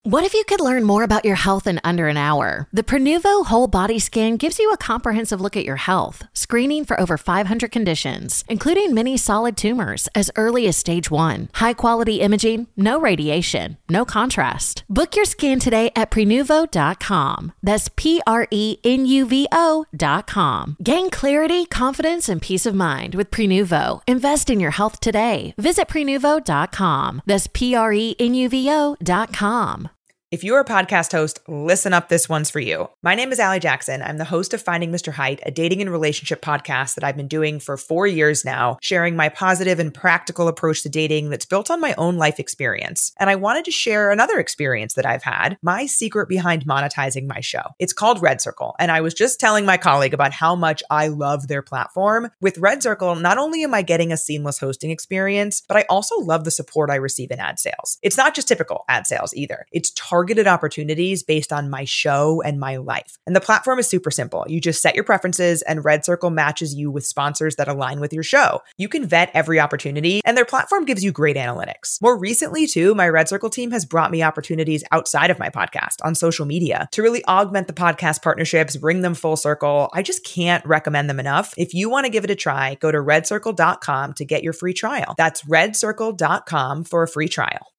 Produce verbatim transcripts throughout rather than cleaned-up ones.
What if you could learn more about your health in under an hour? The Prenuvo Whole Body Scan gives you a comprehensive look at your health, screening for over five hundred conditions, including many solid tumors as early as stage one. High-quality imaging, no radiation, no contrast. Book your scan today at Prenuvo dot com. That's P R E N U V O dot com. Gain clarity, confidence, and peace of mind with Prenuvo. Invest in your health today. Visit Prenuvo dot com. That's P R E N U V O dot com. If you're a podcast host, listen up, this one's for you. My name is Allie Jackson. I'm the host of Finding Mister Height, a dating and relationship podcast that I've been doing for four years now, sharing my positive and practical approach to dating that's built on my own life experience. And I wanted to share another experience that I've had, my secret behind monetizing my show. It's called Red Circle, and I was just telling my colleague about how much I love their platform. With Red Circle, not only am I getting a seamless hosting experience, but I also love the support I receive in ad sales. It's not just typical ad sales either. It's targeted targeted opportunities based on my show and my life. And the platform is super simple. You just set your preferences and Red Circle matches you with sponsors that align with your show. You can vet every opportunity and their platform gives you great analytics. More recently too, my Red Circle team has brought me opportunities outside of my podcast on social media to really augment the podcast partnerships, bring them full circle. I just can't recommend them enough. If you want to give it a try, go to red circle dot com to get your free trial. That's red circle dot com for a free trial.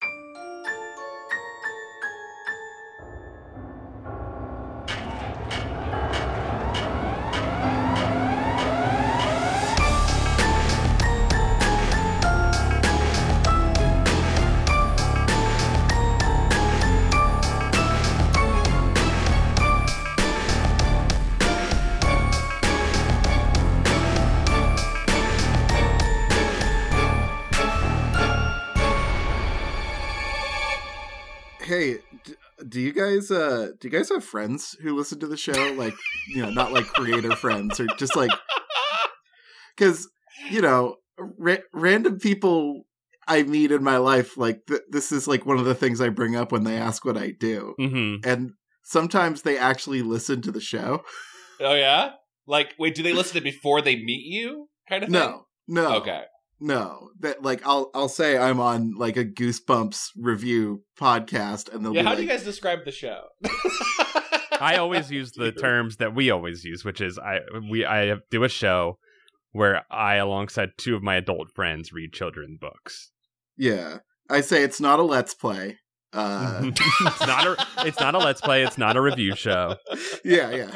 Hey, do you guys uh do you guys have friends who listen to the show? Like, you know, not like creator friends, or just like, because, you know, ra- random people I meet in my life, like th- this is like one of the things I bring up when they ask what I do. Mm-hmm. And sometimes they actually listen to the show. Oh yeah? Like, wait, do they listen to it before they meet you? Kind of thing? No, no. Okay. No, that like I'll I'll say I'm on like a Goosebumps review podcast, and they'll yeah. be How like, do you guys describe the show? I always use the terms that we always use, which is I we I do a show where I, alongside two of my adult friends, read children's books. Yeah, I say it's not a let's play. Uh, it's not a it's not a let's play. It's not a review show. Yeah, yeah.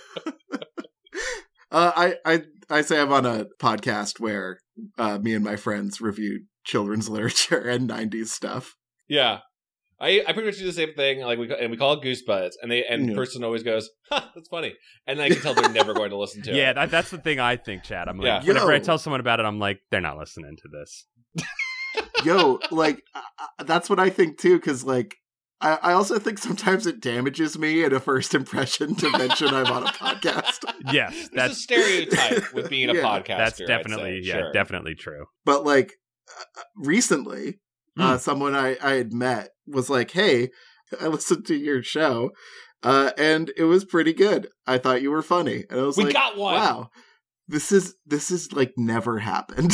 uh, I I I say I'm on a podcast where uh, me and my friends review children's literature and nineties stuff. Yeah. I, I pretty much do the same thing, like we and we call it Goosebuds, and they and the Yeah. person always goes, "Ha, that's funny," and I can tell they're never going to listen to Yeah, it. that, that's the thing I think, Chad. I'm like, Yeah. whenever I Yo. tell someone about it, I'm like, they're not listening to this. Yo, like uh, that's what I think too, because like I, I also think sometimes it damages me in a first impression to mention I'm on a podcast. Yes, That's a that's stereotype with being a Yeah. podcaster. that's I'd definitely say. yeah, Sure. definitely true. But like uh, recently, uh, Mm. someone I, I had met was like, "Hey, I listened to your show, uh, and it was pretty good. I thought you were funny." And I was We like, got one. "Wow, this is this is like never happened."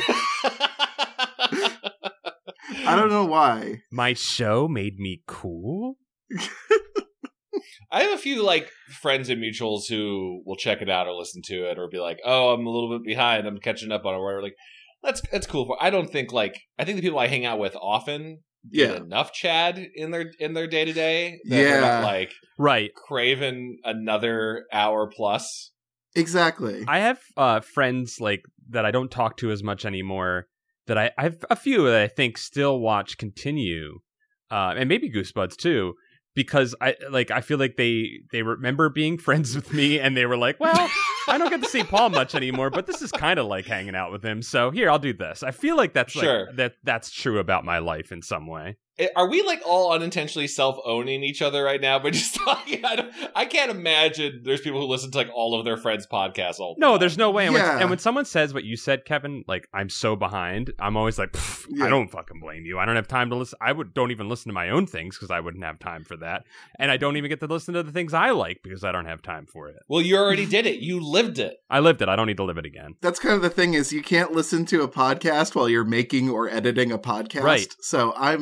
I don't know why. My show made me cool. I have a few like friends and mutuals who will check it out or listen to it or be like, "Oh, I'm a little bit behind. I'm catching up on it." Where like, that's that's cool. For I don't think like I think the people I hang out with often get Yeah. enough Chad in their in their day to day. Yeah. not like Right. craving another hour plus. Exactly. I have uh, friends like that I don't talk to as much anymore. That I, I have a few that I think still watch Continue, uh, and maybe Goosebuds too, because I like I feel like they they remember being friends with me, and they were like, well, I don't get to see Paul much anymore, but this is kind of like hanging out with him. So here, I'll do this. I feel like that's Sure. like, that that's true about my life in some way. I- Are we like all unintentionally self-owning each other right now? But just talking, I, don't, I can't imagine there's people who listen to like all of their friends' podcasts all the No, time. there's no way. And, when, Yeah. and when someone says what you said, Kevin, like I'm so behind, I'm always like, "Pff, Yeah. I don't fucking blame you. I don't have time to listen. I would don't even listen to my own things because I wouldn't have time for that, and I don't even get to listen to the things I like because I don't have time for it. Well, you already did it. You lived it. I lived it. I don't need to live it again. That's kind of the thing is you can't listen to a podcast while you're making or editing a podcast. Right. So I'm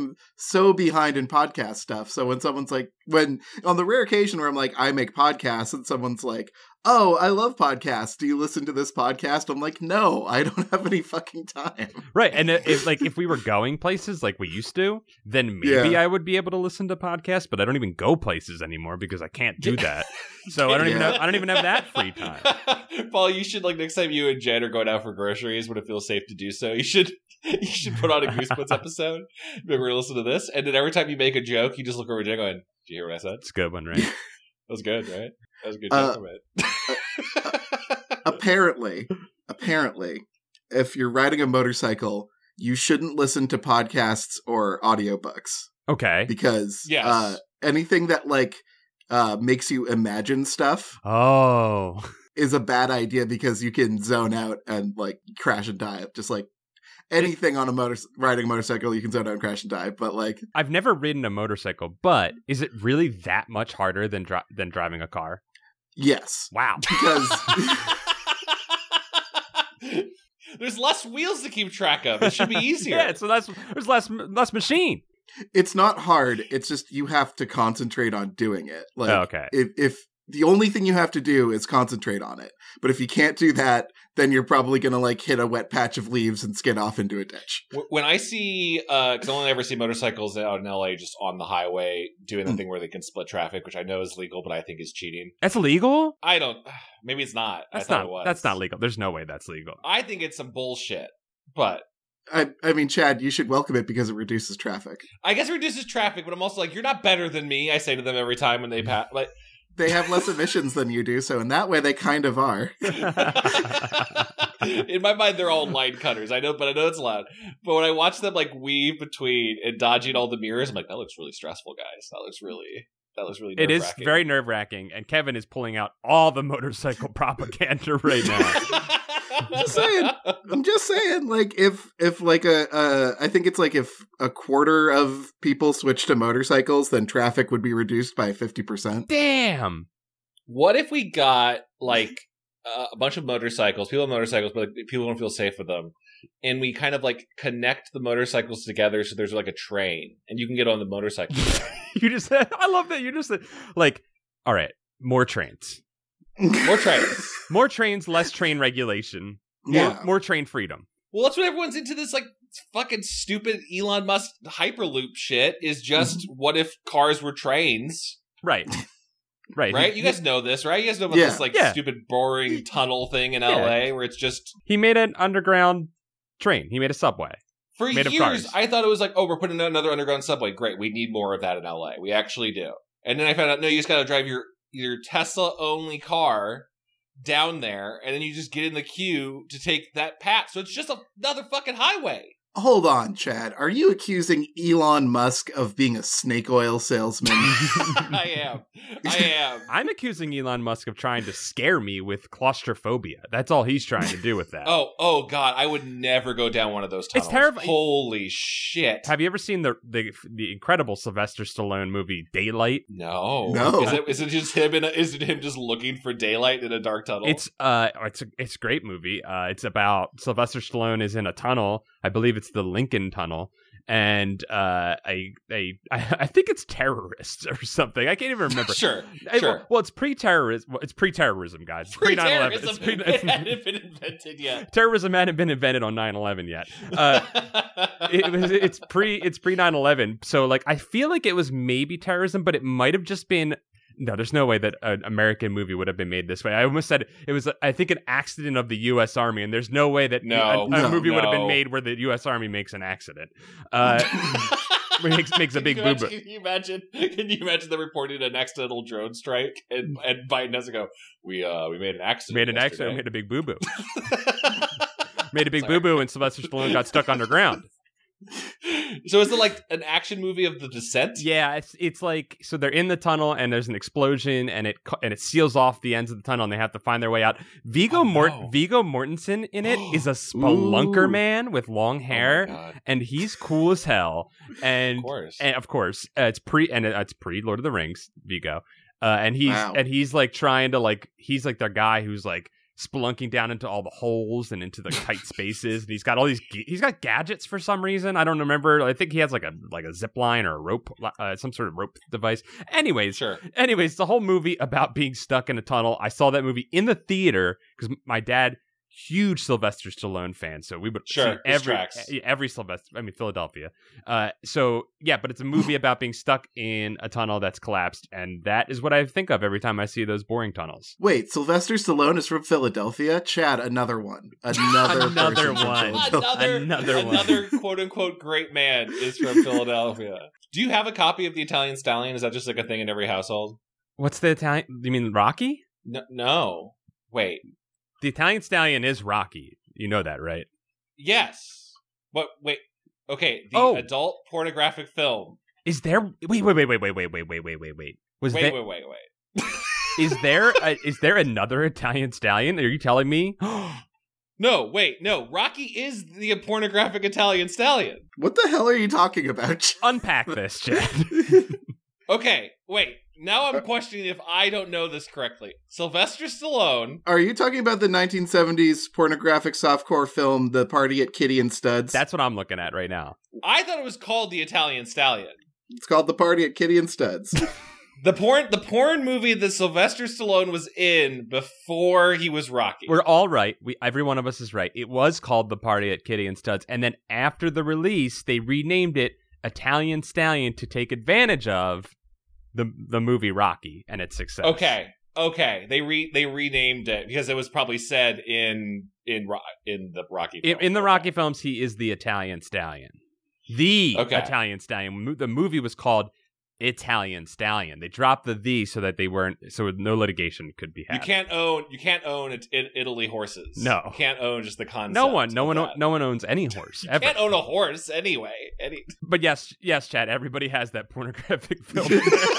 so behind in podcast stuff. So when someone's like, when on the rare occasion where I'm like, I make podcasts, and someone's like, oh, I love podcasts. Do you listen to this podcast? I'm like, no, I don't have any fucking time. Right. And if like if we were going places like we used to, then maybe Yeah. I would be able to listen to podcasts, but I don't even go places anymore because I can't do that. So I don't even Yeah. have, I don't even have that free time. Paul, you should like next time you and Jen are going out for groceries when it feels safe to do so. You should you should put on a Goosebumps episode. Maybe we're gonna listen to this, and then every time you make a joke, you just look over at Jen going, "Did you hear what I said? It's a good one, right? That was good, right? That was a good Uh, joke from it." apparently, apparently, if you're riding a motorcycle, you shouldn't listen to podcasts or audiobooks Okay. because Yes. uh, anything that like uh, makes you imagine stuff Oh. is a bad idea because you can zone out and like crash and die. Just like anything on a motor riding a motorcycle, you can zone out and crash and die. But like, I've never ridden a motorcycle, but is it really that much harder than dri- than driving a car? yes, Wow. because There's less wheels to keep track of. It should be easier. Yeah, so that's there's less less machine. it's not hard. It's just you have to concentrate on doing it. Like, Oh, okay. if if the only thing you have to do is concentrate on it, but if you can't do that, then you're probably gonna like hit a wet patch of leaves and skid off into a ditch. Wh- When I see, because I only ever see motorcycles out in L A just on the highway doing the Mm. thing where they can split traffic, which I know is legal, but I think is cheating. That's legal? I don't. Maybe it's not. That's I thought not it was. that's not legal. There's no way that's legal. I think it's some bullshit. But I I mean, Chad, you should welcome it because it reduces traffic. I guess it reduces traffic. But I'm also like, you're not better than me. I say to them every time when they pass. Like, They have less emissions than you do, so in that way, they kind of are. in my mind, they're all line cutters. I know, but I know it's loud. But when I watch them like weave between and dodging all the mirrors, I'm like, that looks really stressful, guys. That looks really. That looks really. It is nerve-wracking. very nerve wracking, and Kevin is pulling out all the motorcycle propaganda right now. I'm just saying. I'm just saying. Like, if if like a, uh, I think it's like if a quarter of people switch to motorcycles, then traffic would be reduced by fifty percent. Damn. What if we got like uh, a bunch of motorcycles, people have motorcycles, but like, people don't feel safe with them, and we kind of like connect the motorcycles together so there's like a train, and you can get on the motorcycle. You just said, I love that. You just said, like, all right, more trains. More trains. More trains, less train regulation. More, Yeah. more train freedom. Well, that's what everyone's into this like fucking stupid Elon Musk Hyperloop shit is just what if cars were trains, Right. Right. right? He, You guys know this, right? You guys know about Yeah. this like Yeah. stupid boring tunnel thing in Yeah. L A where it's just he made an underground train. He made a subway. for Made of years cars. I thought it was like, oh, we're putting another underground subway. Great, we need more of that in L A. We actually do. And then I found out no, you just got to drive your your Tesla only car down there, and then you just get in the queue to take that path. So it's just a, another fucking highway. Hold on, Chad. Are you accusing Elon Musk of being a snake oil salesman? I am. I am. I'm accusing Elon Musk of trying to scare me with claustrophobia. That's all he's trying to do with that. Oh, oh God! I would never go down one of those tunnels. It's terrible. Holy shit! Have you ever seen the, the the incredible Sylvester Stallone movie Daylight? No, No. Is it, is it just him? In a, is it him just looking for daylight in a dark tunnel? It's uh, it's a it's a great movie. Uh, it's about Sylvester Stallone is in a tunnel. I believe it's the Lincoln Tunnel, and uh, a a I think it's terrorists or something. I can't even remember. sure, I- sure. Well, it's pre-terrorism. Well, it's pre-terrorism, guys. It's pre nine eleven. It's Pre-terrorism. pre- It hadn't been invented yet. terrorism hadn't been invented on nine eleven yet. Uh, it was it's pre it's pre nine eleven. So like I feel like it was maybe terrorism, but it might have just been. No, there's no way that an American movie would have been made this way. I almost said it was, I think, an accident of the U S Army, and there's no way that No, a, a no, movie would have been no. made where the U S Army makes an accident. Uh, makes makes a Can big you boo imagine- boo. Can you imagine? Can you imagine them reporting an accidental drone strike and and Biden has to go? We uh we made an accident. Made an yesterday." accident, made a big boo boo. Made a big boo boo, and Sylvester Stallone got stuck underground. So is it like an action movie of the descent? Yeah, it's it's like so they're in the tunnel and there's an explosion and it cu- and it seals off the ends of the tunnel and they have to find their way out. Vigo Oh, Mort no. Vigo Mortensen in it is a spelunker Ooh. man with long Oh my hair, God. and he's cool as hell. And Of course. and of course, uh, it's pre and it's pre Lord of the Rings, Vigo. Uh, and he's Wow. and he's like trying to like he's like the guy who's like spelunking down into all the holes and into the tight spaces. And he's got all these, he's got gadgets for some reason. I don't remember. I think he has like a like a zip line or a rope, uh, some sort of rope device. Anyways, Sure. anyways, the whole movie about being stuck in a tunnel. I saw that movie in the theater because my dad, huge Sylvester Stallone fan, so we would Sure, see every tracks. every Sylvester. I mean Philadelphia. Uh, so yeah, but it's a movie about being stuck in a tunnel that's collapsed, and that is what I think of every time I see those boring tunnels. Wait, Sylvester Stallone is from Philadelphia? Chad, another one. Another, Another person from one. Philadelphia. Another, Another one. another quote unquote great man is from Philadelphia. Do you have a copy of the Italian Stallion? Is that just like a thing in every household? What's the Italian? You mean Rocky? No, no. Wait. The Italian Stallion is Rocky. You know that, right? Yes. But wait. Okay, the Oh. adult pornographic film. Is there? Wait, wait, wait, wait, wait, wait, wait, wait, wait, wait, wait. Was Wait, there? wait, wait, wait. Is there? A, is there another Italian Stallion? Are you telling me? No, wait, no. Rocky is the pornographic Italian Stallion. What the hell are you talking about? Chad? Unpack this, Chad. Okay, wait. Now I'm questioning if I don't know this correctly. Sylvester Stallone. Are you talking about the nineteen seventies pornographic softcore film, The Party at Kitty and Studs? That's what I'm looking at right now. I thought it was called the Italian Stallion. It's called The Party at Kitty and Studs. The porn, the porn movie that Sylvester Stallone was in before he was Rocky. We're all right. We every one of us is right. It was called The Party at Kitty and Studs, and then after the release, they renamed it Italian Stallion to take advantage of the the movie Rocky and its success. Okay, okay. They re they renamed it because it was probably said in in Ro- in the Rocky. In, Film. in the Okay. Rocky films, he is the Italian Stallion. The Okay. Italian Stallion. Mo- The movie was called Italian Stallion. They dropped the "the" so that they weren't, so no litigation could be had. You can't own you can't own it, it, Italy horses. No. You can't own just the concept. No one, no of one, o- that. no one owns any horse You ever. can't own a horse anyway. Any. But yes, yes, Chad. Everybody has that pornographic film.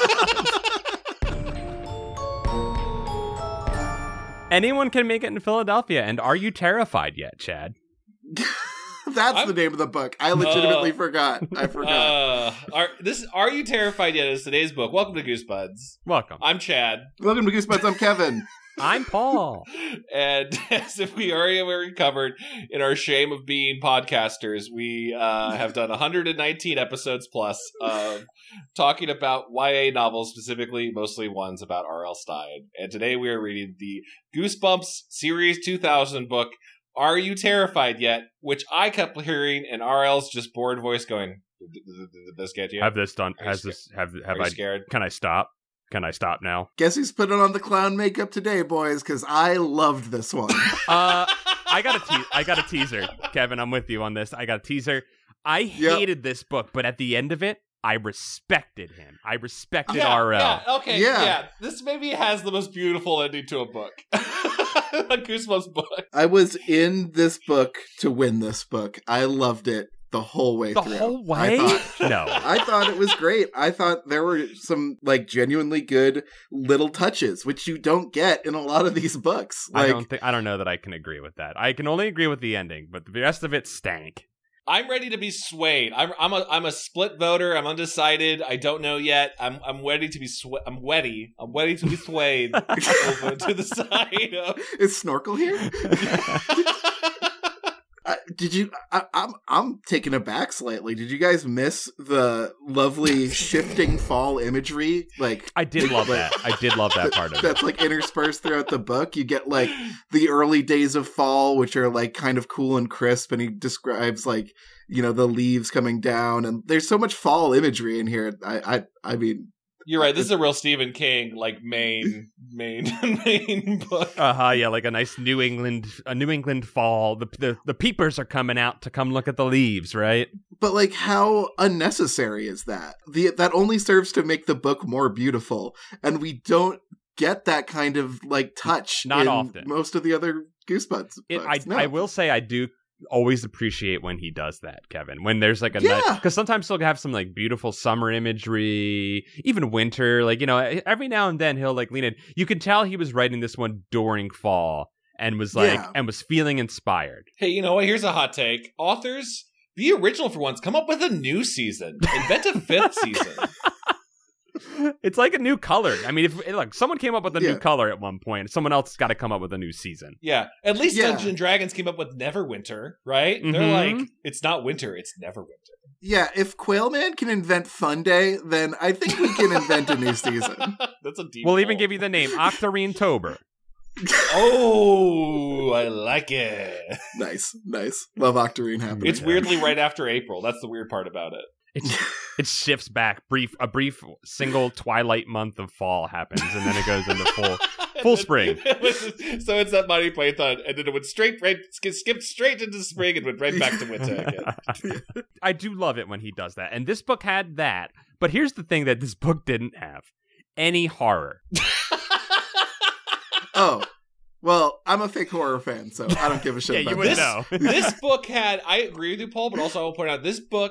Anyone can make it in Philadelphia. And are you terrified yet, Chad? That's I'm- the name of the book. I legitimately Uh, forgot. I forgot. Uh, are this are you terrified yet? Is today's book. Welcome to Goosebuds. Welcome. I'm Chad, Welcome to Goosebuds. I'm Kevin. I'm Paul. and as if we already already covered in our shame of being podcasters, we uh, have done one hundred nineteen episodes plus of talking about Y A novels, specifically mostly ones about R L. Stine. And today we are reading the Goosebumps Series two thousand book, Are You Terrified Yet? Which I kept hearing in R L's just bored voice going, did this get you? Have this done? Are you Has scared? this? Have Are have you I? scared? Can I stop? Can I stop now? Guess who's putting on the clown makeup today, boys? Because I loved this one. Uh, I got a te- I got a teaser, Kevin. I'm with you on this. I got a teaser. I Yep. hated this book, but at the end of it, I respected him. I respected Yeah, R L. yeah, okay, Yeah. yeah. This maybe has the most beautiful ending to a book. A Goosebumps book. I was in this book to win this book. I loved it the whole way The through. whole I way? thought, No. I thought it was great. I thought there were some like genuinely good little touches, which you don't get in a lot of these books. I Like, don't think I don't know that I can agree with that. I can only agree with the ending, but the rest of it stank. I'm ready to be swayed. I'm I'm a I'm a split voter. I'm undecided. I don't know yet. I'm I'm ready to be sw- I'm wetty. I'm ready to be swayed over to the side of. is Snorkel here? Uh, did you? I, I'm I'm taken aback slightly. Did you guys miss the lovely shifting fall imagery? Like I did love that. I did love that part of it. that's like interspersed throughout the book. You get like the early days of fall, which are like kind of cool and crisp, and he describes like you know the leaves coming down, and there's so much fall imagery in here. I I I mean. You're right. This is a real Stephen King like main main main book. Uh huh. Yeah, like a nice New England, a New England fall. The, the the peepers are coming out to come look at the leaves, right? But like, how unnecessary is that? The that only serves to make the book more beautiful, and we don't get that kind of like touch. Not in often. Most of the other Goosebumps It, I books. No. I will say I do always appreciate when he does that, Kevin. When there's like a Yeah. because sometimes he'll have some like beautiful summer imagery, even winter. Like you know, every now and then he'll like lean in. You can tell he was writing this one during fall and was like Yeah. and was feeling inspired. Hey, you know what? Here's a hot take. Authors, be original for once. Come up with a new season. Invent a fifth season. It's like a new color. I mean, if look, someone came up with a Yeah. new color at one point, someone else got to come up with a new season. Yeah, at least Yeah. Dungeons and Dragons came up with Neverwinter, right? They're Mhm. like, it's not winter, it's Neverwinter. Yeah, if Quailman can invent Fun Day, then I think we can invent a new season. That's a deep. We'll even pull. give you the name Octarine Tober. Oh, I like it. Nice, nice. Love Octarine happening. It's weirdly right after April. That's the weird part about it. It, it shifts back. Brief, a brief single twilight month of fall happens, and then it goes into full full spring. So it's that Monty Python, and then it went straight, right, sk- skipped straight into spring and went right back to winter again. I do love it when he does that, and this book had that. But here's the thing that this book didn't have: any horror. Oh, well, I'm a fake horror fan, so I don't give a shit Yeah, about you would this. know. This book had, I agree with you, Paul, but also I will point out this book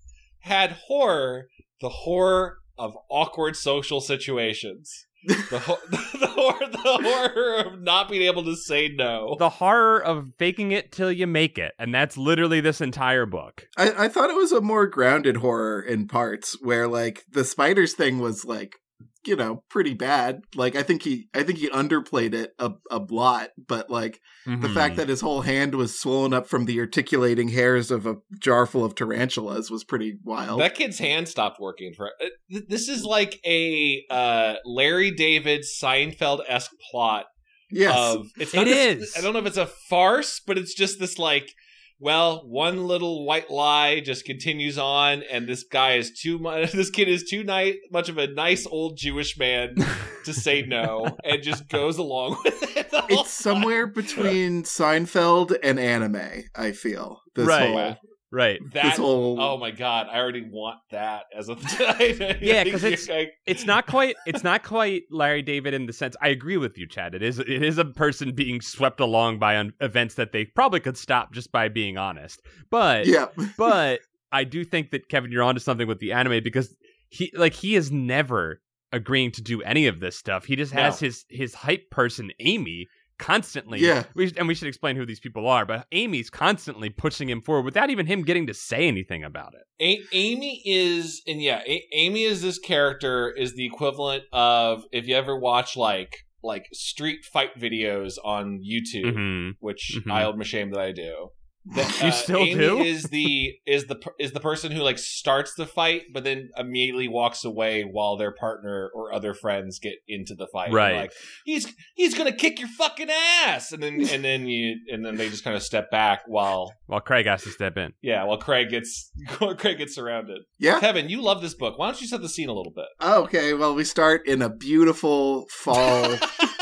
had horror, the horror of awkward social situations. The, ho- the, horror, the horror of not being able to say no. The horror of faking it till you make it, and that's literally this entire book. I, I thought it was a more grounded horror in parts, where like the spiders thing was like, you know, pretty bad. Like I think he, I think he underplayed it a, a lot, but like the Mhm. fact that his whole hand was swollen up from the articulating hairs of a jar full of tarantulas was pretty wild. That kid's hand stopped working for. uh, th- This is like a uh, Larry David Seinfeld-esque plot. yes, Of it's not It this- is. I don't know if it's a farce, but it's just this like, well, one little white lie just continues on, and this guy is too much. This kid is too ni- much of a nice old Jewish man to say no, and just goes along with it. the whole it's somewhere between Seinfeld and anime. I feel this Right. whole Right. That, this whole oh my god, I already want that as a Yeah, 'cause it's- I- It's not quite. It's not quite Larry David in the sense. I agree with you, Chad. It is. It is a person being swept along by un- events that they probably could stop just by being honest. But yeah. but I do think that Kevin, you're onto something with the anime because he like he is never agreeing to do any of this stuff. He just has No. his his hype person Amy constantly. Yeah. We, and we should explain who these people are. But Amy's constantly pushing him forward without even him getting to say anything about it. A- Amy is, and yeah, A- Amy is this character is the equivalent of if you ever watch like like street fight videos on YouTube, Mhm. which Mhm. I'll shame that I do. That, You still Amy do? is the is the per- is the person who like starts the fight, but then immediately walks away while their partner or other friends get into the fight. Right. Like he's he's gonna kick your fucking ass, and then and then you and then they just kind of step back while While Craig has to step in. yeah while Craig gets Craig gets surrounded. Yeah. Kevin, you love this book. Why don't you set the scene a little bit? Okay, well, we start in a beautiful fall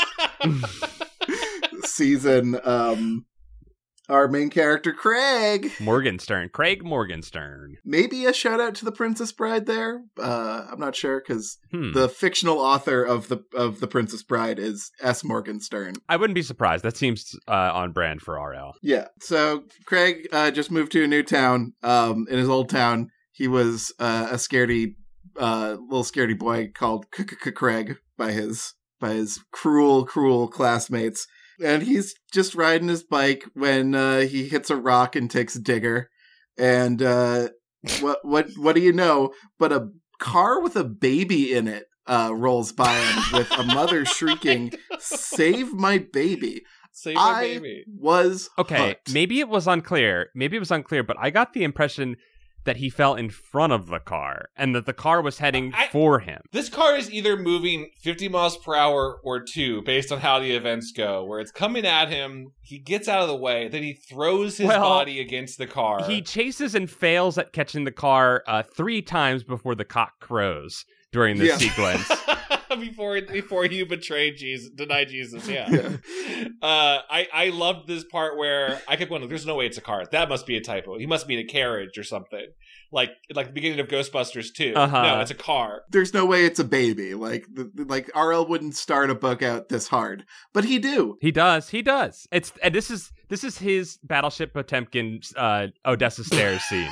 season. Um, our main character, Craig. Morgenstern. Craig Morgenstern. Maybe a shout out to the Princess Bride there. Uh, I'm not sure because Hmm. the fictional author of the of the Princess Bride is S. Morgenstern. I wouldn't be surprised. That seems uh, on brand for R L. Yeah. So Craig uh, just moved to a new town. Um, in his old town, he was uh, a scaredy, uh, little scaredy boy called Craig by his by his cruel, cruel classmates. And he's just riding his bike when uh, he hits a rock and takes a digger. And uh, what what what do you know? But a car with a baby in it uh, rolls by him with a mother shrieking, "Save my baby!" Save my I baby. was Okay, hooked. maybe it was unclear. Maybe it was unclear, but I got the impression that he fell in front of the car and that the car was heading I- for him. This car is either moving fifty miles per hour or two, based on how the events go. Where it's coming at him, he gets out of the way, then he throws his Well, body against the car. He chases and fails at catching the car uh, three times before the cock crows during this Yeah. sequence. before before you betray Jesus, deny Jesus. Yeah. Yeah. Uh, I I loved this part where I kept going. There's no way it's a car. That must be a typo. He must be in a carriage or something. Like like the beginning of Ghostbusters two. Uh-huh. No, it's a car. There's no way it's a baby. Like, the, the- like R L wouldn't start a book out this hard, but he do. He does. He does. It's and this is this is his Battleship Potemkin uh, Odessa stairs scene.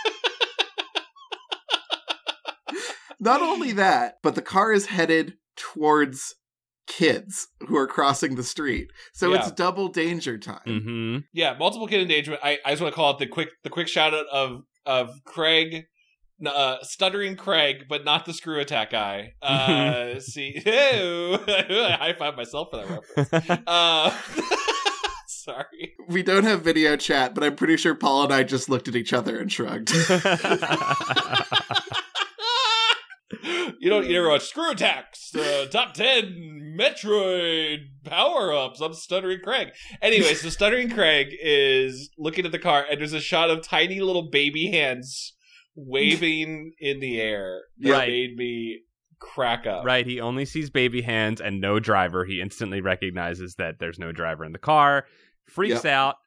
Not only that, but the car is headed towards kids who are crossing the street, so Yeah. it's double danger time. Mm-hmm. Yeah, multiple kid endangerment. I, I just want to call it the quick the quick shout out of of Craig uh, Stuttering Craig, but not the screw attack guy. Uh, see, I high five myself for that reference. Uh, sorry. We don't have video chat, but I'm pretty sure Paul and I just looked at each other and shrugged. You don't. You never watch Screw Attacks, the top ten Metroid power ups. I'm Stuttering Craig. Anyway, so Stuttering Craig is looking at the car, and there's a shot of tiny little baby hands waving in the air. That Right. made me crack up. Right, he only sees baby hands and no driver. He instantly recognizes that there's no driver in the car, freaks Yep. out,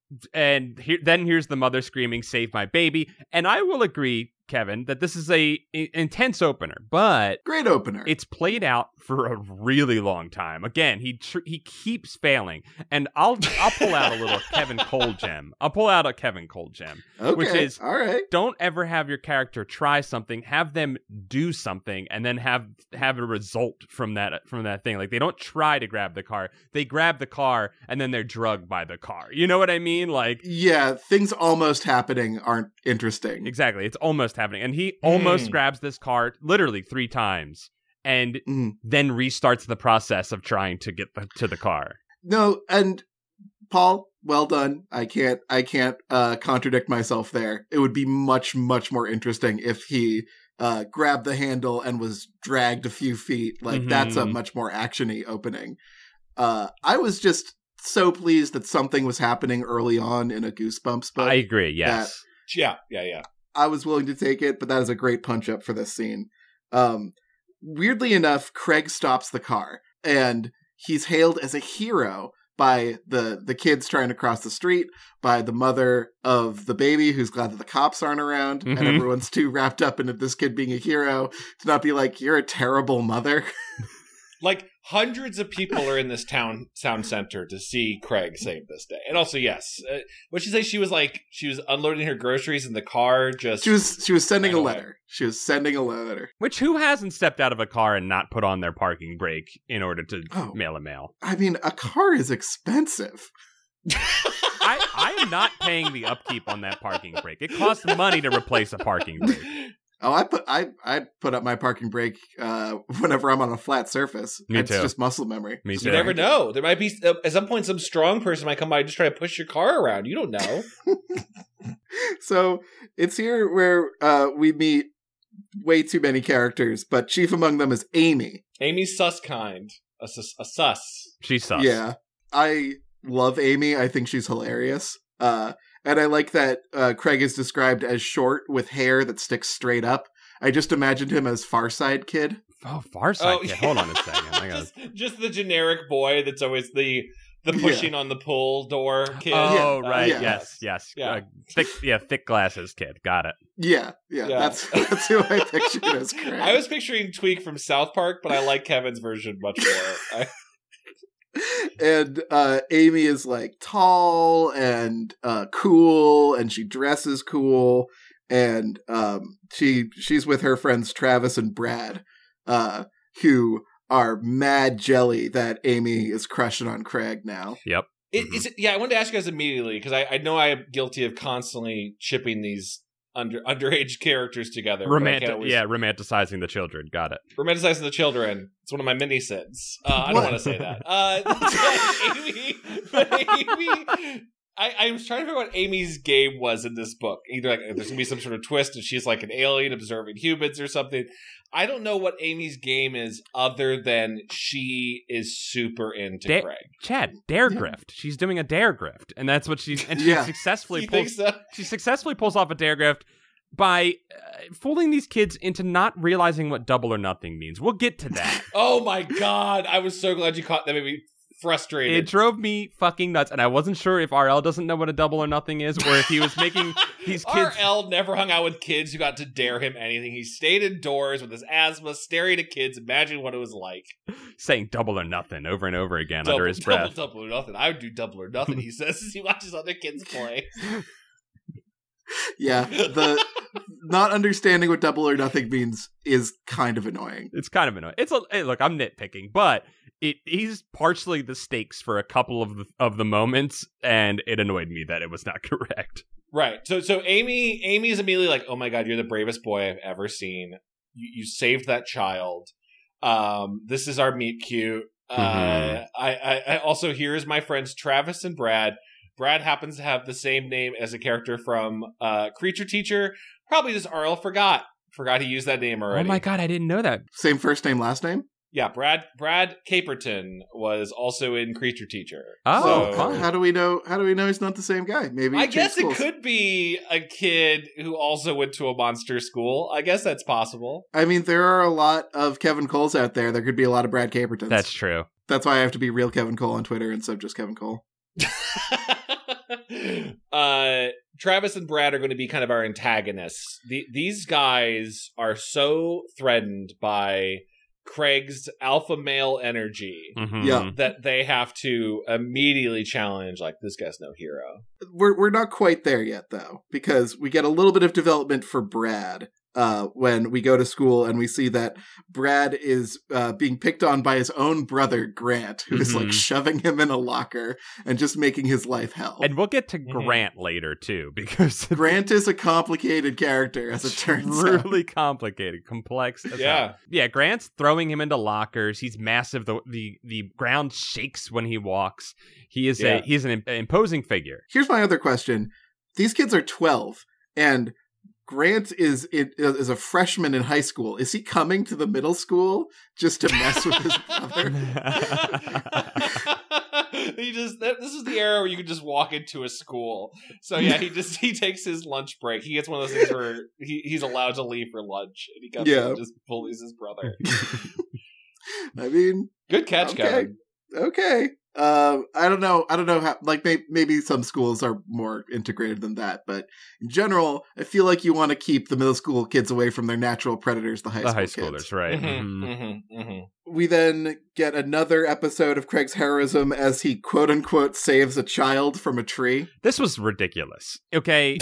and he- then here's the mother screaming, "Save my baby!" And I will agree, Kevin, that this is a, a intense opener, but Great opener. it's played out for a really long time. Again, he tr- he keeps failing, and I'll I'll pull out a little Kevin Cole gem. I'll pull out a Kevin Cole gem. okay. which is- all right. Don't ever have your character try something, have them do something, and then have have a result from that from that thing. Like, they don't try to grab the car, they grab the car and then they're drugged by the car. You know what I mean? Like, Yeah, things almost happening aren't interesting. exactly, it's almost happening. And he almost Mm. grabs this car literally three times and Mm. then restarts the process of trying to get the, to the car. No, and Paul, well done. I can't I can't uh, contradict myself there. It would be much, much more interesting if he uh, grabbed the handle and was dragged a few feet. Like, that's a Mhm. much more action-y opening. Uh, I was just so pleased that something was happening early on in a Goosebumps book. I agree, yes. Yeah, yeah, yeah. I was willing to take it, but that is a great punch up for this scene. Um, weirdly enough, Craig stops the car, and he's hailed as a hero by the the kids trying to cross the street, by the mother of the baby who's glad that the cops aren't around, Mhm. and everyone's too wrapped up into this kid being a hero to not be like, you're a terrible mother. Like, hundreds of people are in this town sound center to see Craig save this day. And also, yes, uh, what'd she say? She was like, she was unloading her groceries in the car. Just She was she was sending a Right away. letter. She was sending a letter. Which, who hasn't stepped out of a car and not put on their parking brake in order to Oh. mail a mail? I mean, a car is expensive. I, I am not paying the upkeep on that parking brake. It costs money to replace a parking brake. Oh, I put I I put up my parking brake uh, whenever I'm on a flat surface. Me it's too. just muscle memory. Me You too. never know. There might be uh, at some point some strong person might come by and just try to push your car around. You don't know. So it's here where uh, we meet way too many characters, but chief among them is Amy. Amy's sus kind. A sus. A sus. She's sus. Yeah, I love Amy. I think she's hilarious. Uh, and I like that uh, Craig is described as short with hair that sticks straight up. I just imagined him as Far Side Kid. Oh, Far Side Oh, Kid. yeah. Hold on a second. I gotta... just, just the generic boy that's always the the pushing on the pull door kid. Oh, Uh, right. yeah. Yes, yes. Yeah. Uh, thick, yeah, thick glasses kid. Got it. Yeah, yeah, Yeah. that's that's who I pictured as Craig. I was picturing Tweak from South Park, but I like Kevin's version much more. I, and uh, Amy is like tall and uh, cool, and she dresses cool, and um, she she's with her friends Travis and Brad, uh, who are mad jelly that Amy is crushing on Craig now. Yep. it, is it, yeah, I wanted to ask you guys immediately because I, I know I am guilty of constantly shipping these under underage characters together. but I can't Romantic. always- Yeah, romanticizing the children. Got it. romanticizing the children. It's one of my mini sins. Uh, I don't What? want to say that. Uh, but Amy, but Amy, I, I was trying to figure out what Amy's game was in this book. Either like there's gonna be some sort of twist, and she's like an alien observing humans or something. I don't know what Amy's game is, other than she is super into Da- Craig. Chad, dare Yeah. grift. She's doing a dare grift, and that's what she's and she Yeah. successfully You think pulls. so? She successfully pulls off a dare grift by uh, fooling these kids into not realizing what double or nothing means. We'll get to that. Oh my god! I was so glad you caught that. Made me frustrated. It drove me fucking nuts, and I wasn't sure if R L doesn't know what a double or nothing is, or if he was making these kids. R L never hung out with kids who got to dare him anything. He stayed indoors with his asthma, staring at kids, imagining what it was like. saying double or nothing over and over again Double, under his double, breath. double or nothing. I would do double or nothing, he says, as he watches other kids play. Yeah, the not understanding what double or nothing means is kind of annoying. It's kind of annoying. It's a hey, look. I'm nitpicking, but it he's partially the stakes for a couple of the, of the moments, and it annoyed me that it was not correct. Right. So so Amy Amy is immediately like, oh my God, you're the bravest boy I've ever seen. You, you saved that child. Um, this is our meet cute. Uh, Mm-hmm. I, I, I also, here's my friends Travis and Brad. Brad happens to have the same name as a character from uh, Creature Teacher. Probably just Arl forgot. Forgot he used that name Oh already. my God, I didn't know that. Same first name, last name? Yeah, Brad Brad Caperton was also in Creature Teacher. Oh, So- fun. How do we know? How do we know he's not the same guy? Maybe he I changed guess it schools. could be a kid who also went to a monster school. I guess that's possible. I mean, there are a lot of Kevin Coles out there. There could be a lot of Brad Capertons. That's true. That's why I have to be real Kevin Cole on Twitter instead of just Kevin Cole. uh, Travis and Brad are going to be kind of our antagonists. The, these guys are so threatened by Craig's alpha male energy Mhm. Yeah. that they have to immediately challenge, like, this guy's no hero. We're we're not quite there yet, though, because we get a little bit of development for Brad uh, when we go to school and we see that Brad is uh, being picked on by his own brother, Grant, who is like Mhm. shoving him in a locker and just making his life hell. And we'll get to Mhm. Grant later, too, because Grant is a complicated character, as it turns out. really complicated, complex. as Yeah. hell. Yeah, Grant's throwing him into lockers. He's massive. The the, the ground shakes when he walks. He is Yeah. a he's an im- imposing figure. Here's my other question. These kids are twelve, and Grant is is a freshman in high school. Is he coming to the middle school just to mess with his brother? he just that, this is the era where you can just walk into a school. So yeah, he just he takes his lunch break. He gets one of those things where he, he's allowed to leave for lunch, and he comes Yeah. in and just bullies his brother. I mean, Good catch, Okay. Kevin. okay. Uh, I don't know. I don't know how. Like, may, maybe some schools are more integrated than that, but in general, I feel like you want to keep the middle school kids away from their natural predators, the high the school high kids. schoolers, right? Mhm, Mhm. mhm, mhm. We then get another episode of Craig's heroism as he quote unquote saves a child from a tree. This was ridiculous. Okay,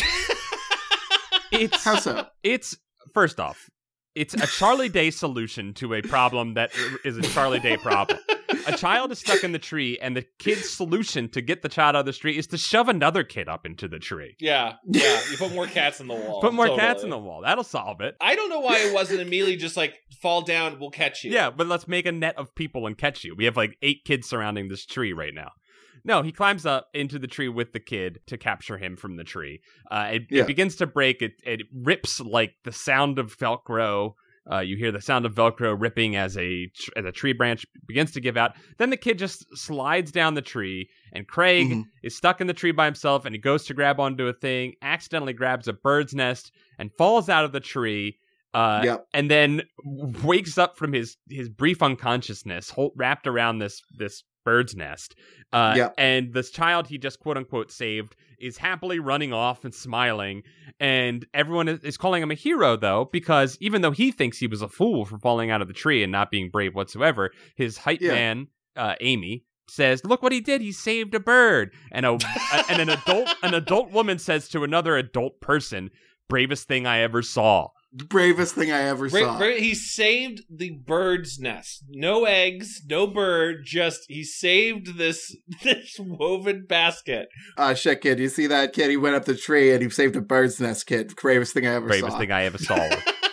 it's How so? it's first off, it's a Charlie Day solution to a problem that is a Charlie Day problem. A child is stuck in the tree, and the kid's solution to get the child out of the tree is to shove another kid up into the tree. Yeah, yeah. You put more cats in the wall. Put more Totally. cats in the wall. That'll solve it. I don't know why it wasn't immediately just like fall down, we'll catch you. Yeah, but let's make a net of people and catch you. We have like eight kids surrounding this tree right now. No, he climbs up into the tree with the kid to capture him from the tree. Uh, it, Yeah. it begins to break. It, it rips like the sound of Velcro. Uh, you hear the sound of Velcro ripping as a tr- as a tree branch begins to give out. Then the kid just slides down the tree, and Craig Mhm. is stuck in the tree by himself, and he goes to grab onto a thing, accidentally grabs a bird's nest, and falls out of the tree. Uh, Yep. And then wakes up from his his brief unconsciousness, whole, wrapped around this this bird's nest. Uh, Yep. And this child he just quote unquote saved is happily running off and smiling. And everyone is, is calling him a hero, though, because even though he thinks he was a fool for falling out of the tree and not being brave whatsoever, his hype Yeah. man, uh, Amy, says, "Look what he did! He saved a bird." And a, a and an adult an adult woman says to another adult person, "Bravest thing I ever saw." The bravest thing I ever Bra- saw. bra- he saved the bird's nest. No eggs, no bird. Just he saved this this woven basket. Ah, shit, kid. You see that, kid? He went up the tree and he saved a bird's nest, kid. Bravest thing I ever Bravest saw. thing I ever saw.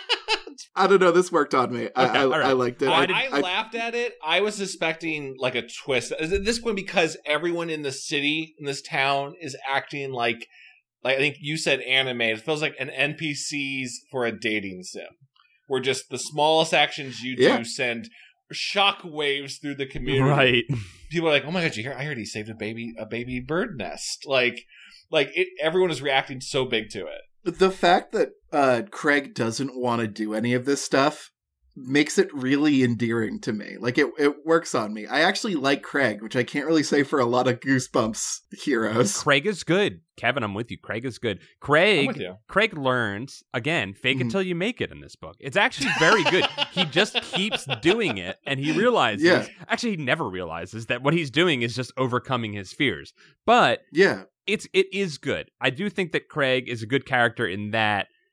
I don't know. This worked on me. I, Okay, I, all right. I liked it. I, I, I, I- laughed at it. I was suspecting like a twist. At this point, because everyone in the city, in this town, is acting like, like I think you said anime. It feels like an N P Cs for a dating sim, where just the smallest actions you do Yeah. send shock waves through the community. Right. People are like, "Oh my god, you hear? I heard he saved a baby, a baby bird nest." Like, like it, everyone is reacting so big to it. the fact that uh, Craig doesn't want to do any of this stuff makes it really endearing to me. Like, it, it works on me. I actually like Craig, which I can't really say for a lot of Goosebumps heroes. Craig is good. Kevin, I'm with you. Craig is good. I'm Craig with you. Craig learns, again, fake Mhm. until you make it in this book. It's actually very good. He just keeps doing it, and he realizes, Yeah. actually, he never realizes that what he's doing is just overcoming his fears. But Yeah. it's it is good. I do think that Craig is a good character in that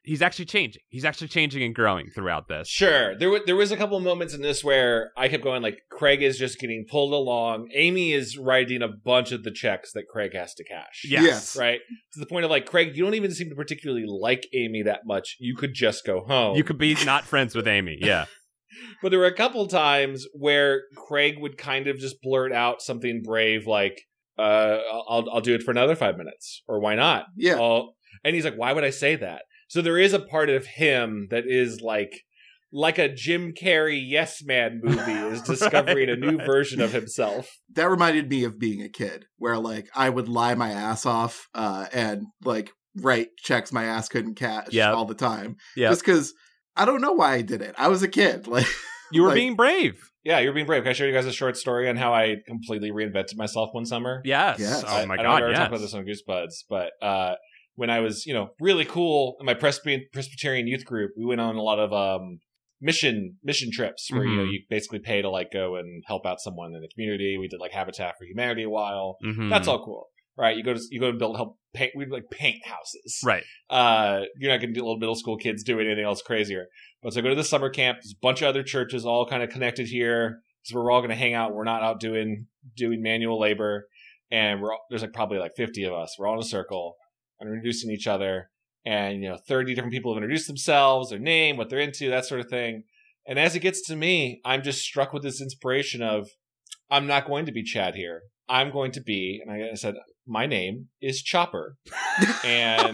he's actually changing. He's actually changing and growing throughout this. Sure. There, w- there was a couple of moments in this where I kept going, like, Craig is just getting pulled along. Amy is writing a bunch of the checks that Craig has to cash. Yes. Yes. Right? To the point of, like, Craig, you don't even seem to particularly like Amy that much. You could just go home. You could be not friends with Amy. Yeah. But there were a couple times where Craig would kind of just blurt out something brave like, uh, I'll, I'll do it for another five minutes. Or why not? Yeah. I'll, and he's like, why would I say that? So there is a part of him that is like, like a Jim Carrey Yes Man movie is discovering Right, a new right. version of himself. That reminded me of being a kid, where like I would lie my ass off uh, and like write checks my ass couldn't cash Yep. all the time, Yeah. just because I don't know why I did it. I was a kid, like You were like- being brave. Yeah, you're being brave. Can I show you guys a short story on how I completely reinvented myself one summer? Yes. Yes. Oh my I, I God. don't ever Yes. talk about this on Goosebuds, but uh, when I was, you know, really cool in my Presby- Presbyterian youth group, we went on a lot of um, mission mission trips where you know Mhm. you basically pay to like go and help out someone in the community. We did like Habitat for Humanity a while. Mhm. That's all cool, right? You go to you go to build help paint. We like paint houses, Right. uh, you're not going to do little middle school kids doing anything else crazier. But so I go to the summer camp. There's a bunch of other churches all kind of connected here. So we're all going to hang out. We're not out doing doing manual labor. And we're all, there's like probably like fifty of us. We're all in a circle and introducing each other. And, you know, thirty different people have introduced themselves, their name, what they're into, that sort of thing. And as it gets to me, I'm just struck with this inspiration of, I'm not going to be Chad here. I'm going to be, and I said, my name is Chopper. and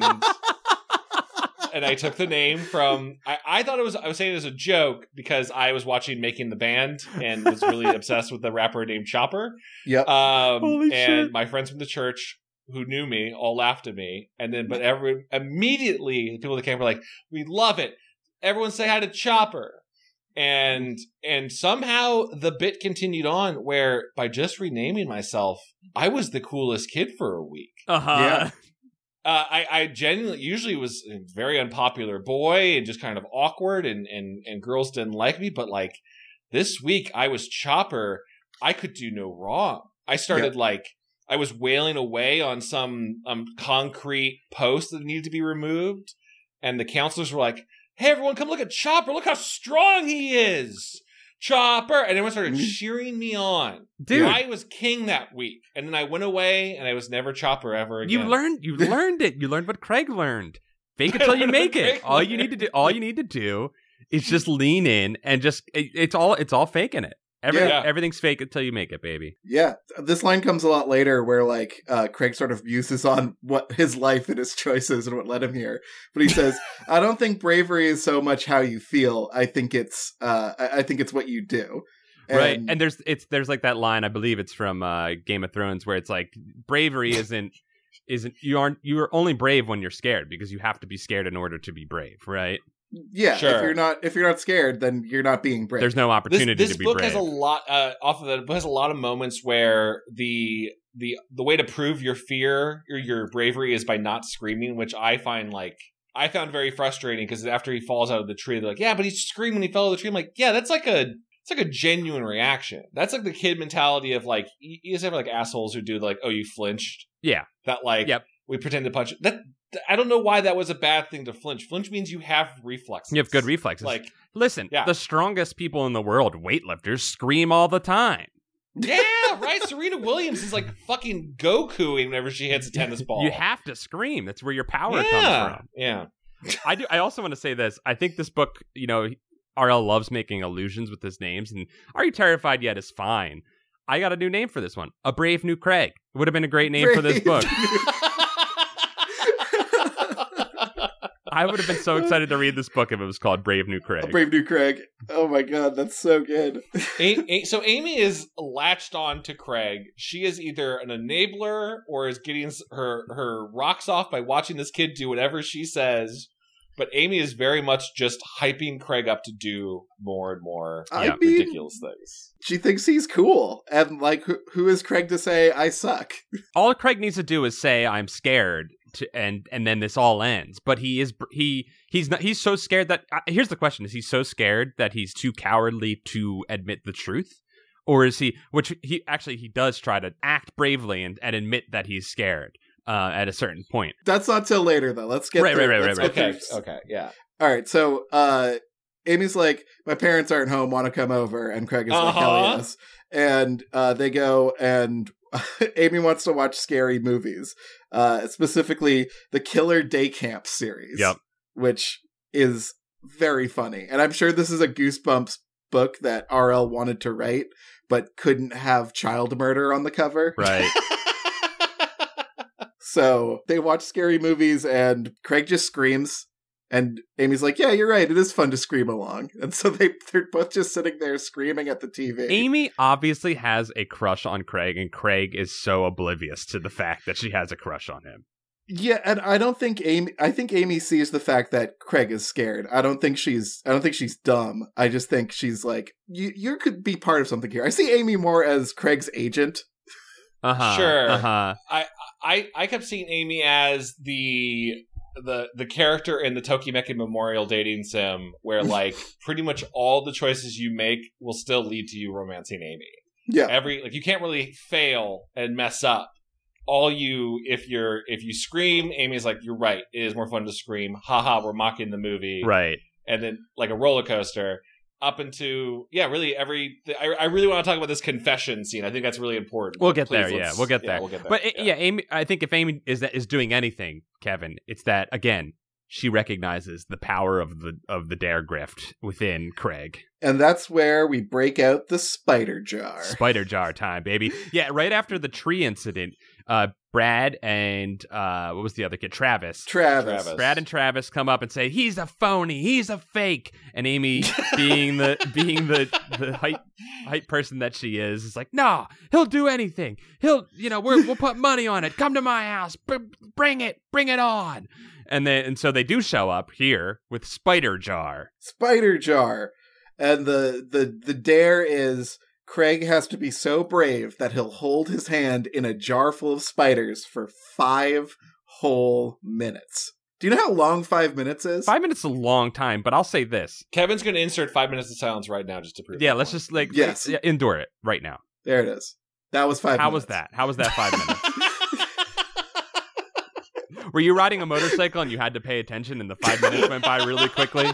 and I took the name from, I, I thought it was, I was saying it as a joke because I was watching Making the Band and was really obsessed with the rapper named Chopper. yep. Um, Holy and shit. my friends from the church who knew me all laughed at me. And then, but every, immediately the people that came were like, we love it. Everyone say hi to Chopper. And, and somehow the bit continued on where by just renaming myself, I was the coolest kid for a week. Uh-huh. Yeah. Uh, I, I genuinely usually was a very unpopular boy and just kind of awkward and, and, and girls didn't like me. But like this week I was Chopper. I could do no wrong. I started Yeah. like, I was wailing away on some um, concrete post that needed to be removed. And the counselors were like, hey, everyone, come look at Chopper. Look how strong he is. Chopper. And everyone started cheering me on. Dude. I was king that week. And then I went away and I was never Chopper ever again. You learned you learned it. You learned what Craig learned. Fake it till you learned make what it. Craig All you learned. need to do all you need to do is just lean in and just it, it's all it's all faking it. Every, Yeah. Everything's fake until you make it, baby. Yeah, this line comes a lot later where, like, uh, Craig sort of muses on what his life and his choices and what led him here. But he says, I don't think bravery is so much how you feel. I think it's, uh, I I think it's what you do. Right. And there's it's there's like that line, I believe it's from uh, Game of Thrones, where it's like bravery isn't isn't you aren't you are only brave when you're scared because you have to be scared in order to be brave, right? yeah, Sure. if you're not, if you're not scared, then you're not being brave. There's no This, opportunity this to be book brave. has a lot uh, off of that. It has a lot of moments where the the the way to prove your fear or your bravery is by not screaming, which I find like I found very frustrating because after he falls out of the tree, they're like, "Yeah, but he screamed when he fell out of the tree." I'm like, "Yeah, that's like a it's like a genuine reaction. That's like the kid mentality of like you you just have like assholes who do like, oh, you flinched." Yeah. That like Yep. we pretend to punch that. I don't know why that was a bad thing to flinch. Flinch means you have reflexes. You have good reflexes. Like, Listen, Yeah. the strongest people in the world, weightlifters, scream all the time. yeah, right. Serena Williams is like fucking Gokuing whenever she hits a tennis ball. You have to scream. That's where your power yeah, comes from. yeah. I do. I also want to say this. I think this book, you know, R L loves making allusions with his names, and Are You Terrified Yet is fine. I got a new name for this one. A Brave New Craig. It would have been a great name for this book. I would have been so excited to read this book if it was called Brave New Craig. Brave New Craig. Oh my god, that's so good. A- A- so Amy is latched on to Craig. She is either an enabler or is getting s- her her rocks off by watching this kid do whatever she says. But Amy is very much just hyping Craig up to do more and more I Yeah. mean, ridiculous things. she thinks he's cool, and like, who, who is Craig to say I suck? All Craig needs to do is say I'm scared, to, and and then this all ends. But he is he he's not he's so scared that uh, here's the question: is he so scared that he's too cowardly to admit the truth, or is he? Which he actually he does try to act bravely and, and admit that he's scared. uh, at a certain point. That's not till later, though. Let's get Right, through, right, right, let's right, get Okay, through- okay, yeah. All right, so uh, Amy's like, my parents aren't home, want to come over? And Craig is like, hell Uh-huh. yes. And uh, they go, and Amy wants to watch scary movies, uh, specifically the Killer Day Camp series, Yep. which is very funny. And I'm sure this is a Goosebumps book that R L wanted to write, but couldn't have child murder on the cover. Right. So they watch scary movies, and Craig just screams. And Amy's like, yeah, you're right. It is fun to scream along. And so they, they're both just sitting there screaming at the T V. Amy obviously has a crush on Craig, and Craig is so oblivious to the fact that she has a crush on him. Yeah, and I don't think Amy, I think Amy sees the fact that Craig is scared. I don't think she's, I don't think she's dumb. I just think she's like, you, you could be part of something here. I see Amy more as Craig's agent. Uh-huh. Sure. Uh-huh. I, I kept seeing Amy as the the the character in the Tokimeki Memorial dating sim where like pretty much all the choices you make will still lead to you romancing Amy. Yeah. Every like you can't really fail and mess up. All you if you're if you scream, Amy's like, you're right, it is more fun to scream. Haha, we're mocking the movie. Right. And then like a roller coaster up into yeah, really every I, I really want to talk about this confession scene. I think that's really important. We'll get Please, there, yeah. let's- We'll get there. We'll get there. But it- yeah. Amy, I think if Amy is that is doing anything, Kevin, it's that again, she recognizes the power of the of the dare grift within Craig. And that's where we break out the spider jar. Spider jar time, baby. Yeah, right after the tree incident, uh, Brad and uh, what was the other kid? Travis. Travis. Travis. Brad and Travis come up and say he's a phony, he's a fake, and Amy, being the being the the hype hype person that she is, is like, nah, he'll do anything. He'll, you know, we're, we'll put money on it. Come to my house, B- bring it, bring it on. And then and so they do show up here with Spider Jar. Spider jar. And the, the, the dare is Craig has to be so brave that he'll hold his hand in a jar full of spiders for five whole minutes. Do you know how long five minutes is? Five minutes is a long time, but I'll say this. Kevin's going to insert five minutes of silence right now just to prove. Yeah, that let's point. just like Yes. yeah, endure it right now. There it is. That was five How minutes. was that? How was that five minutes? Were you riding a motorcycle and you had to pay attention and the five minutes went by really quickly?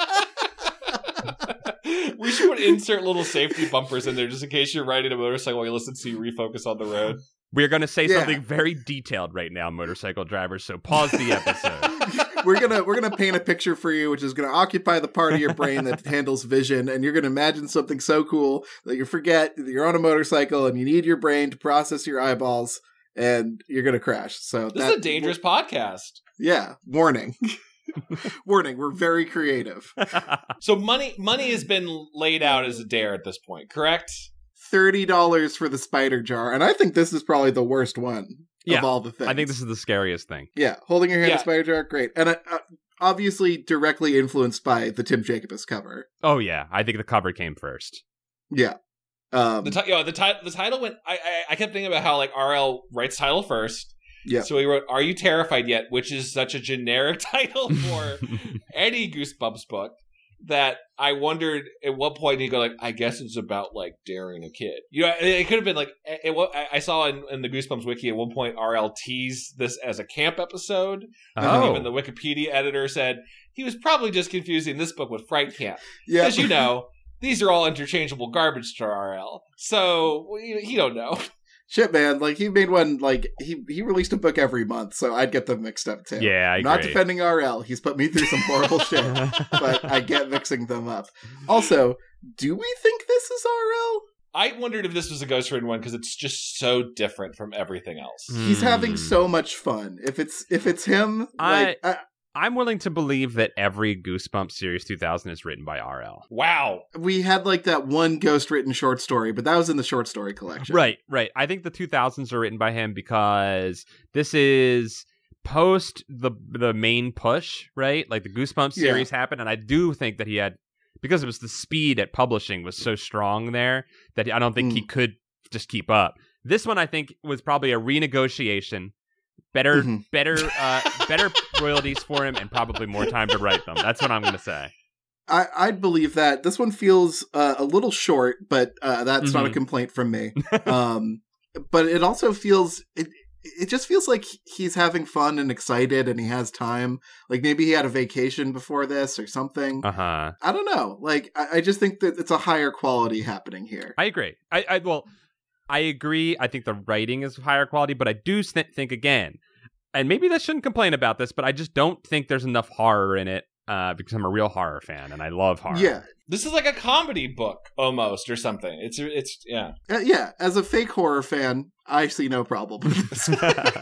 We should put insert little safety bumpers in there just in case you're riding a motorcycle while you listen so you refocus on the road. We're going to say Yeah. something very detailed right now, motorcycle drivers, so pause the episode. we're gonna we're gonna paint a picture for you, which is gonna occupy the part of your brain that handles vision, and you're gonna imagine something so cool that you forget that you're on a motorcycle and you need your brain to process your eyeballs, and you're gonna crash. So This that, is a dangerous podcast. Yeah, warning, warning. We're very creative. So money money has been laid out as a dare at this point, correct? Thirty dollars for the spider jar, and I think this is probably the worst one Yeah, of all the things. I think this is the scariest thing. Yeah, holding your hand in Yeah. a spider jar, great, and uh, uh, obviously directly influenced by the Tim Jacobus cover. Oh, yeah. I think the cover came first. Yeah. Um, The ti- yo, the, ti- the title went. I, I I kept thinking about how like R L writes title first. Yeah. So he wrote "Are You Terrified Yet?" which is such a generic title for any Goosebumps book that I wondered at what point he'd go like, I guess it's about like daring a kid. You know, it, it could have been like it, it, I I saw in, in the Goosebumps wiki at one point R L teased this as a camp episode. And Oh. even the Wikipedia editor said he was probably just confusing this book with Fright Camp. yeah. As you know, these are all interchangeable garbage to R L. So he, he don't know. Shit, man. Like, he made one, like, he, he released a book every month, so I'd get them mixed up, too. Yeah, I I'm not agree. defending R L. He's put me through some horrible shit, but I get mixing them up. Also, do we think this is R L? I wondered if this was a Ghost Written one because it's just so different from everything else. He's having Hmm. so much fun. If it's if it's him, like, I, I'm willing to believe that every Goosebumps Series two thousand is written by R L. Wow. we had, like, that one ghost-written short story, but that was in the short story collection. Right, right. I think the two thousands are written by him because this is post the the main push, right? Like the Goosebumps Yeah. series happened, and I do think that he had, because it was the speed at publishing was so strong there that I don't think he Mm. could just keep up. This one, I think, was probably a renegotiation, better, Mhm. better, uh, better royalties for him, and probably more time to write them. That's what I'm going to say. I, I'd believe that. This one feels uh, a little short, but uh, that's not a Mhm. complaint from me. um, but it also feels... It, it just feels like he's having fun and excited and he has time. Like maybe he had a vacation before this or something. Uh-huh. I don't know. Like, I, I just think that it's a higher quality happening here. I agree. I, I well, I agree. I think the writing is higher quality, but I do th- think again, and maybe I shouldn't complain about this, but I just don't think there's enough horror in it uh, because I'm a real horror fan and I love horror. Yeah. This is like a comedy book almost or something. It's, it's, yeah. Uh, yeah. As a fake horror fan, I see no problem with this.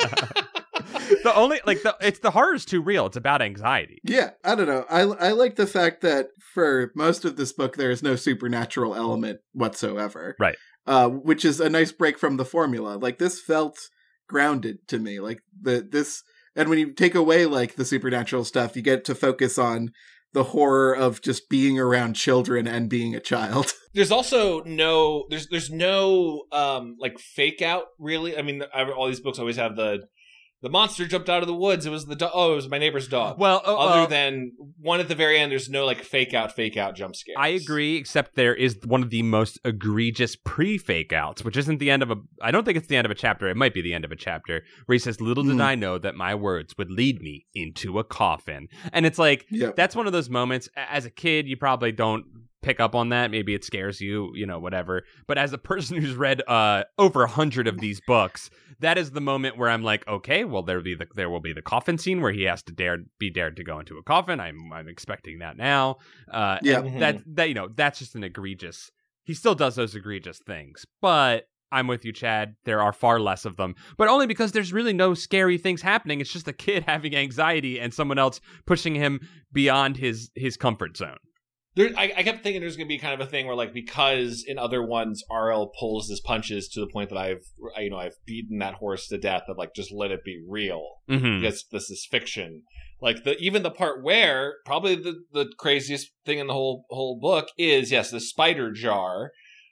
The only, like, the it's the horror's too real. It's about anxiety. Yeah, I don't know. I I like the fact that for most of this book, there is no supernatural element whatsoever. Right. Uh, which is a nice break from the formula. Like, this felt grounded to me. Like, the this... And when you take away, like, the supernatural stuff, you get to focus on the horror of just being around children and being a child. There's also no, there's there's no, um like, fake out, really. I mean, all these books always have the... The monster jumped out of the woods. It was the do- oh, it was my neighbor's dog. Well, uh, other uh, than one at the very end, there's no like fake out, fake out jump scares. I agree, except there is one of the most egregious pre-fake outs, which isn't the end of a. I don't think it's the end of a chapter. It might be the end of a chapter where he says, "Little did Mm. I know that my words would lead me into a coffin." And it's like Yep. that's one of those moments. a- As a kid, you probably don't pick up on that. Maybe it scares you, you know, whatever. But as a person who's read uh, over a hundred of these books, that is the moment where I'm like, okay, well, there be the there will be the coffin scene where he has to dare be dared to go into a coffin. I'm I'm expecting that now. Uh, Yeah. and that that you know that's just an egregious. He still does those egregious things, but I'm with you, Chad. There are far less of them, but only because there's really no scary things happening. It's just a kid having anxiety and someone else pushing him beyond his his comfort zone. There, I, I kept thinking there's going to be kind of a thing where, like, because in other ones R L pulls his punches to the point that I've, you know, I've beaten that horse to death. Of like, just let it be real Mm-hmm. because this is fiction. Like the even the part where probably the, the craziest thing in the whole whole book is yes, the spider jar,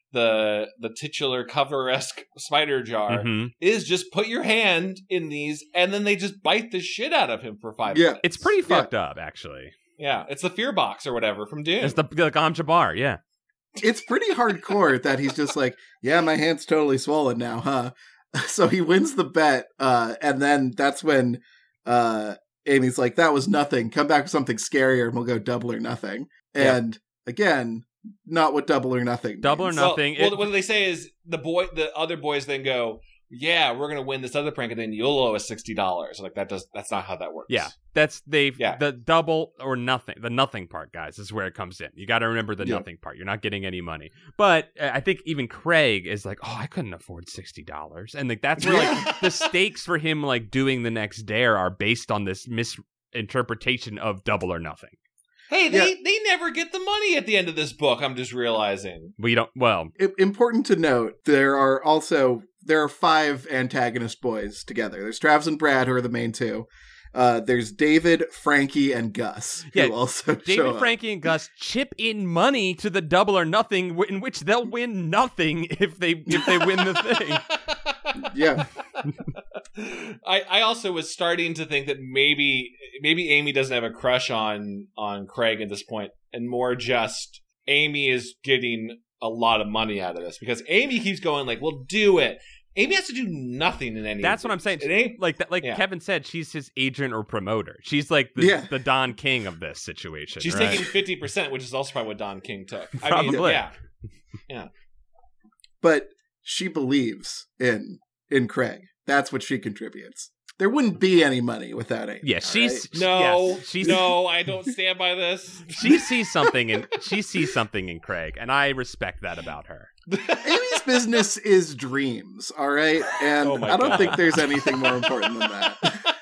the the titular cover-esque spider jar Mm-hmm. is just put your hand in these and then they just bite the shit out of him for five Yeah. minutes. It's pretty Yeah. fucked up, actually. Yeah, it's the fear box or whatever from Dune. It's the the Gom Jabbar, yeah. It's pretty hardcore that he's just like, yeah, my hand's totally swollen now, huh? So he wins the bet, uh, and then that's when uh, Amy's like, that was nothing. Come back with something scarier and we'll go double or nothing. Yeah. And again, not what double or nothing Double or means. nothing. Well, It- well, what they say is the boy, the other boys then go, "Yeah, we're gonna win this other prank, and then you'll owe us sixty dollars." Like that does. That's not how that works. Yeah, that's they. Yeah. The double or nothing. The nothing part, guys, is where it comes in. You got to remember the Yeah. nothing part. You're not getting any money. But uh, I think even Craig is like, oh, I couldn't afford sixty dollars, and like that's where like the stakes for him like doing the next dare are based on this misinterpretation of double or nothing. Hey, they Yeah. they never get the money at the end of this book. I'm just realizing. We don't. Well, I- important to note, there are also there are five antagonist boys together. There's Travis and Brad, who are the main two. Uh, there's David, Frankie, and Gus, who Yeah, also show David, up. Frankie, and Gus chip in money to the double or nothing, w- in which they'll win nothing if they if they win the thing. Yeah. I, I also was starting to think that maybe maybe Amy doesn't have a crush on on Craig at this point, and more just Amy is getting a lot of money out of this because Amy keeps going like, "Well, do it." Amy has to do nothing in any. That's of what I'm these. saying. It ain't. Like that, like Yeah. Kevin said, she's his agent or promoter. She's like the, Yeah. the Don King of this situation. She's right? taking fifty percent, which is also probably what Don King took. I Probably. mean, yeah. But she believes in in Craig. That's what she contributes. There wouldn't be any money without Amy. Yeah, she's right? No, yes, she's no, I don't stand by this. she sees something in she sees something in Craig, and I respect that about her. Amy's business is dreams, all right? And Oh my I don't God. think there's anything more important than that.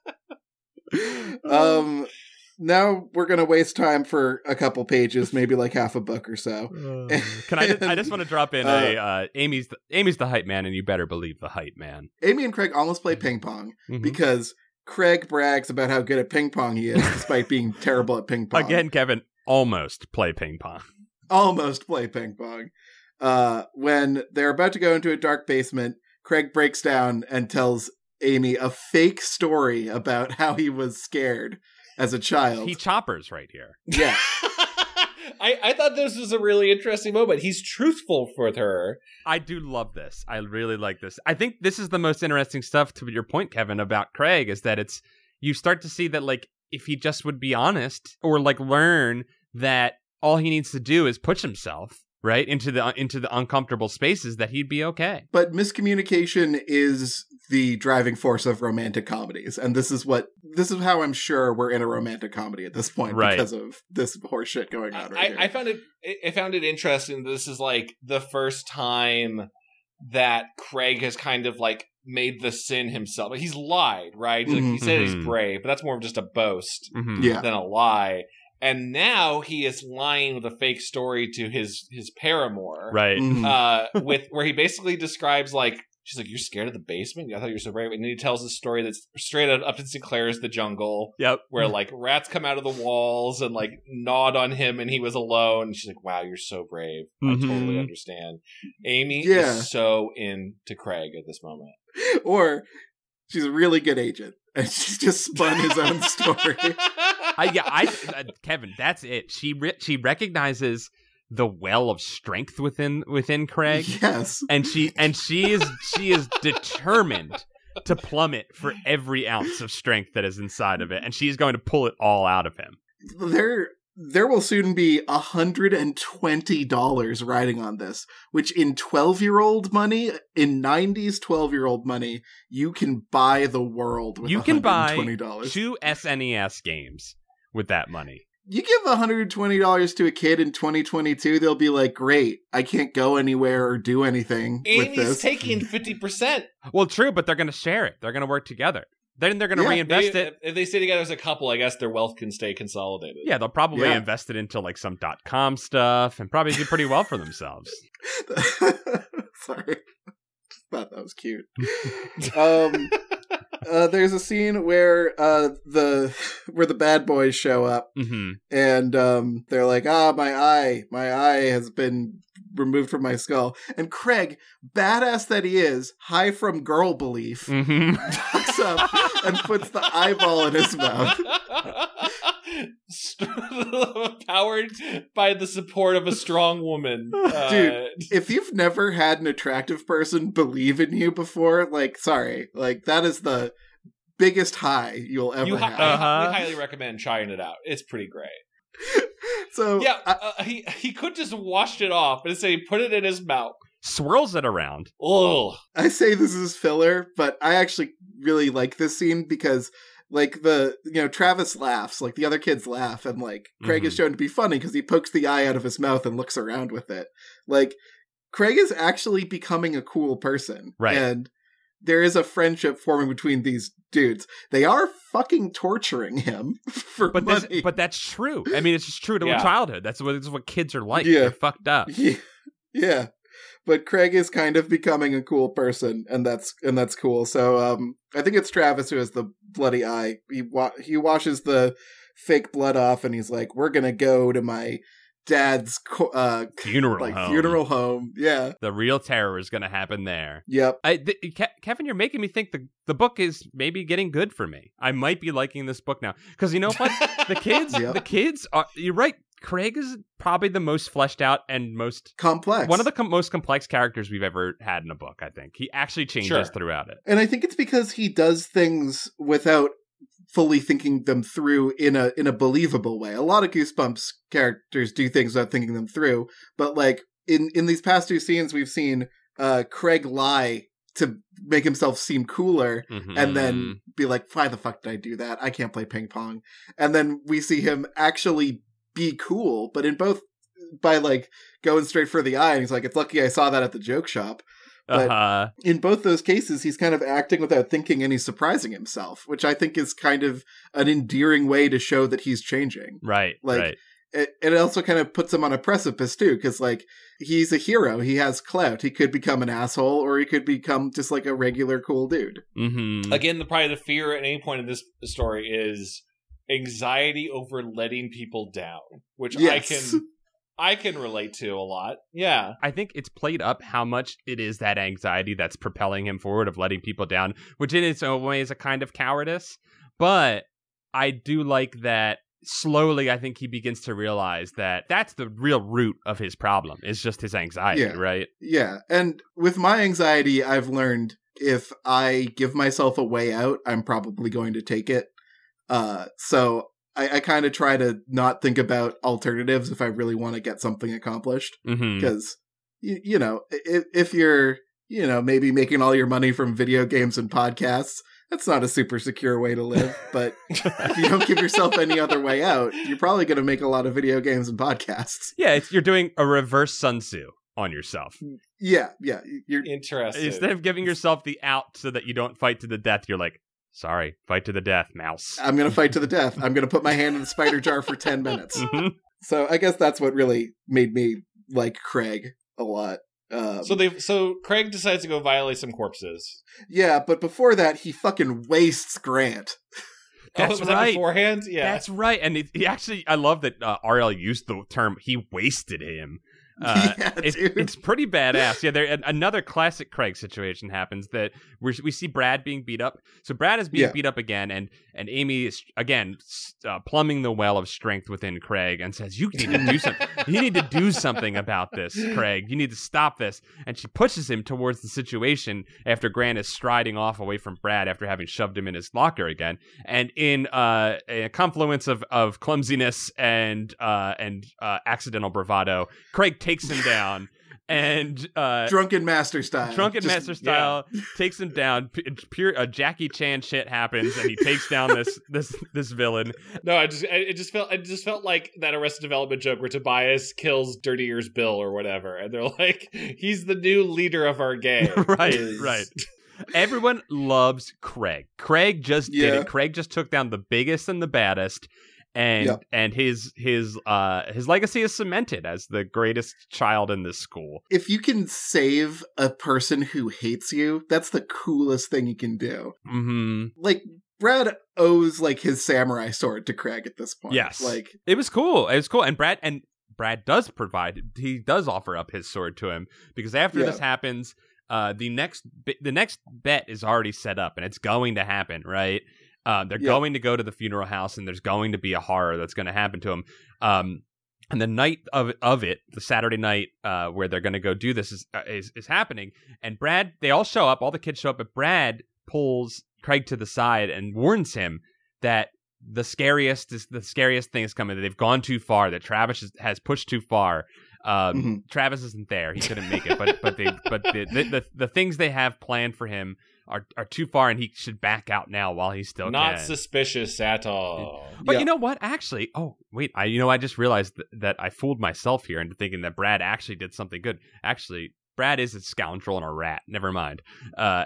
um, now we're going to waste time for a couple pages, maybe like half a book or so. Can I? Just, I just want to drop in Uh, a uh, Amy's the, Amy's the hype man, and you better believe the hype man. Amy and Craig almost play ping pong Mhm. because Craig brags about how good at ping pong he is, despite being terrible at ping pong. Again, Kevin almost play ping pong. Almost play ping pong. Uh, when they're about to go into a dark basement, Craig breaks down and tells Amy a fake story about how he was scared as a child. He choppers right here. Yeah. I, I thought this was a really interesting moment. He's truthful with her. I do love this. I really like this. I think this is the most interesting stuff, to your point, Kevin, about Craig, is that it's, you start to see that, like, if he just would be honest or, like, learn that all he needs to do is push himself, right, into the into the uncomfortable spaces, that he'd be okay. But miscommunication is the driving force of romantic comedies, and this is what this is how I'm sure we're in a romantic comedy at this point, right, because of this horse shit going on. Right I, here. I found it. I found it interesting. This is like the first time that Craig has kind of like made the sin himself. He's lied, right? Like, he said Mm-hmm. he's brave, but that's more of just a boast Mm-hmm. Yeah. than a lie. And now he is lying with a fake story to his his paramour, Right. Mhm. Uh, with where he basically describes, like, she's like, "You're scared of the basement? I thought you were so brave." And then he tells a story that's straight out Upton Sinclair's The Jungle, Yep. where like rats come out of the walls and like gnawed on him, and he was alone. And she's like, "Wow, you're so brave. I Mhm. totally understand." Amy Yeah. is so into Craig at this moment. Or she's a really good agent, and she's just spun his own story. I, yeah, I, uh, Kevin, that's it. She re- she recognizes the well of strength within within Craig, Yes. and she and she is she is determined to plummet for every ounce of strength that is inside of it, and she's going to pull it all out of him. There there will soon be one hundred twenty dollars riding on this, which in twelve-year-old money, in nineties twelve-year-old money, you can buy the world with You can buy one hundred twenty dollars. two S N E S games with that money. You give one hundred twenty dollars to a kid in twenty twenty-two, they'll be like, great, I can't go anywhere or do anything with Amy's this. taking fifty percent. Well, true, but they're going to share it. They're going to work together. Then they're going to Yeah, reinvest it. If they stay together as a couple, I guess their wealth can stay consolidated. Yeah, they'll probably Yeah. invest it into like some dot com stuff and probably do pretty well for themselves. Sorry. Just thought that was cute. um, uh, there's a scene where uh, the where the bad boys show up, Mm-hmm. and um, they're like, ah, my eye, my eye has been removed from my skull. And Craig, badass that he is, high from girl belief, Mm-hmm. walks up and puts the eyeball in his mouth. Powered by the support of a strong woman. Uh, Dude, if you've never had an attractive person believe in you before, like, sorry, like, that is the biggest high you'll ever you hi- have. Uh-huh. we highly recommend trying it out. It's pretty great. So, Yeah, I- uh, he he could just washed it off and say put it in his mouth. Swirls it around. Ugh. I say this is filler, but I actually really like this scene because, like, the, you know, Travis laughs, like, the other kids laugh, and, like, Craig is Mhm. shown to be funny because he pokes the eye out of his mouth and looks around with it. Like, Craig is actually becoming a cool person. Right. And there is a friendship forming between these dudes. They are fucking torturing him for But money. this, but that's true. I mean, it's just true to Yeah. childhood. That's what, this is what kids are like. Yeah. They're fucked up. Yeah. Yeah. But Craig is kind of becoming a cool person, and that's and that's cool. So um, I think it's Travis who has the bloody eye. He wa- he washes the fake blood off, and he's like, "We're gonna go to my dad's co- uh, Funeral like home. funeral home." Yeah. The real terror is going to happen there. Yep. I, th- Ke- Kevin, you're making me think the, the book is maybe getting good for me. I might be liking this book now. Because you know what? The kids, Yep. the kids are, you're right. Craig is probably the most fleshed out and most, Complex. one of the com- most complex characters we've ever had in a book, I think. He actually changes Sure. throughout it. And I think it's because he does things without fully thinking them through in a in a believable way. A lot of Goosebumps characters do things without thinking them through, but like in in these past two scenes, we've seen uh, Craig lie to make himself seem cooler, Mhm. and then be like, "Why the fuck did I do that? I can't play ping pong." And then we see him actually be cool, but in both by like going straight for the eye, and he's like, "It's lucky I saw that at the joke shop." but- uh-huh. In both those cases, he's kind of acting without thinking, and he's surprising himself, which I think is kind of an endearing way to show that he's changing. Right, like, right. It, it also kind of puts him on a precipice, too, because, like, he's a hero. He has clout. He could become an asshole, or he could become just, like, a regular cool dude. Mm-hmm. Again, the probably the fear at any point in this story is anxiety over letting people down, which Yes. I can I can relate to a lot. Yeah. I think it's played up how much it is that anxiety that's propelling him forward of letting people down, which in its own way is a kind of cowardice. But I do like that slowly, I think he begins to realize that that's the real root of his problem, is just his anxiety, Yeah. right? Yeah. And with my anxiety, I've learned if I give myself a way out, I'm probably going to take it. Uh, so I, I kind of try to not think about alternatives if I really want to get something accomplished. Mm-hmm. Because, you, you know, if, if you're, you know, maybe making all your money from video games and podcasts, that's not a super secure way to live. But if you don't give yourself any other way out, you're probably going to make a lot of video games and podcasts. Yeah, it's, you're doing a reverse Sun Tzu on yourself. Yeah, yeah. You're Interesting. Instead of giving yourself the out so that you don't fight to the death, you're like, sorry, fight to the death, mouse. I'm going to fight to the death. I'm going to put my hand in the spider jar for ten minutes. Mhm. So I guess that's what really made me like Craig a lot. Um, So they so Craig decides to go violate some corpses. yeah, but before that, he fucking wastes Grant. That's oh, was that right. beforehand? Yeah. That's right. And it, he actually, I love that uh, R L used the term, he wasted him. Uh, Yeah, it- dude. It's pretty badass. Yeah, there an- another classic Craig situation happens that we we see Brad being beat up. So Brad is being Yeah. beat up again, and and Amy is again s- uh, plumbing the well of strength within Craig and says, "You need to do something. You need to do something about this, Craig. You need to stop this." And she pushes him towards the situation after Grant is striding off away from Brad after having shoved him in his locker again. And in uh, a confluence of of clumsiness and uh, and uh, accidental bravado, Craig takes him down and uh Drunken Master style. drunken Just- master style takes him down. P- pure uh, Jackie Chan shit happens and he takes down this this this villain. No, I just I, it just felt it just felt like that Arrested Development joke where Tobias kills Dirty Ears Bill or whatever, and they're like, he's the new leader of our gang. Right, Is- right. Everyone loves Craig. Craig just did Yeah. it. Craig just took down the biggest and the baddest. And Yep. and his his uh his legacy is cemented as the greatest child in this school. If you can save a person who hates you, that's the coolest thing you can do. Mm-hmm. Like, Brad owes, like, his samurai sword to Craig at this point. Yes. Like, It was cool. It was cool. And Brad and Brad does provide. He does offer up his sword to him because after Yeah. this happens, uh, the next bi- the next bet is already set up and it's going to happen. Right? Uh, they're Yeah. going to go to the funeral house and there's going to be a horror that's going to happen to him. Um, and the night of of it, the Saturday night uh, where they're going to go do this is, uh, is is happening. And Brad, they all show up. All the kids show up, but Brad pulls Craig to the side and warns him that the scariest is the scariest thing is coming. That they've gone too far. That Travis is, has pushed too far. Um, Mhm. Travis isn't there. He couldn't make it. But but they but the, the the the things they have planned for him are are too far, and he should back out now while he's still Not can. suspicious at all. But Yeah. you know what? Actually, oh wait, I you know I just realized th- that I fooled myself here into thinking that Brad actually did something good. Actually, Brad is a scoundrel and a rat. Never mind. Uh,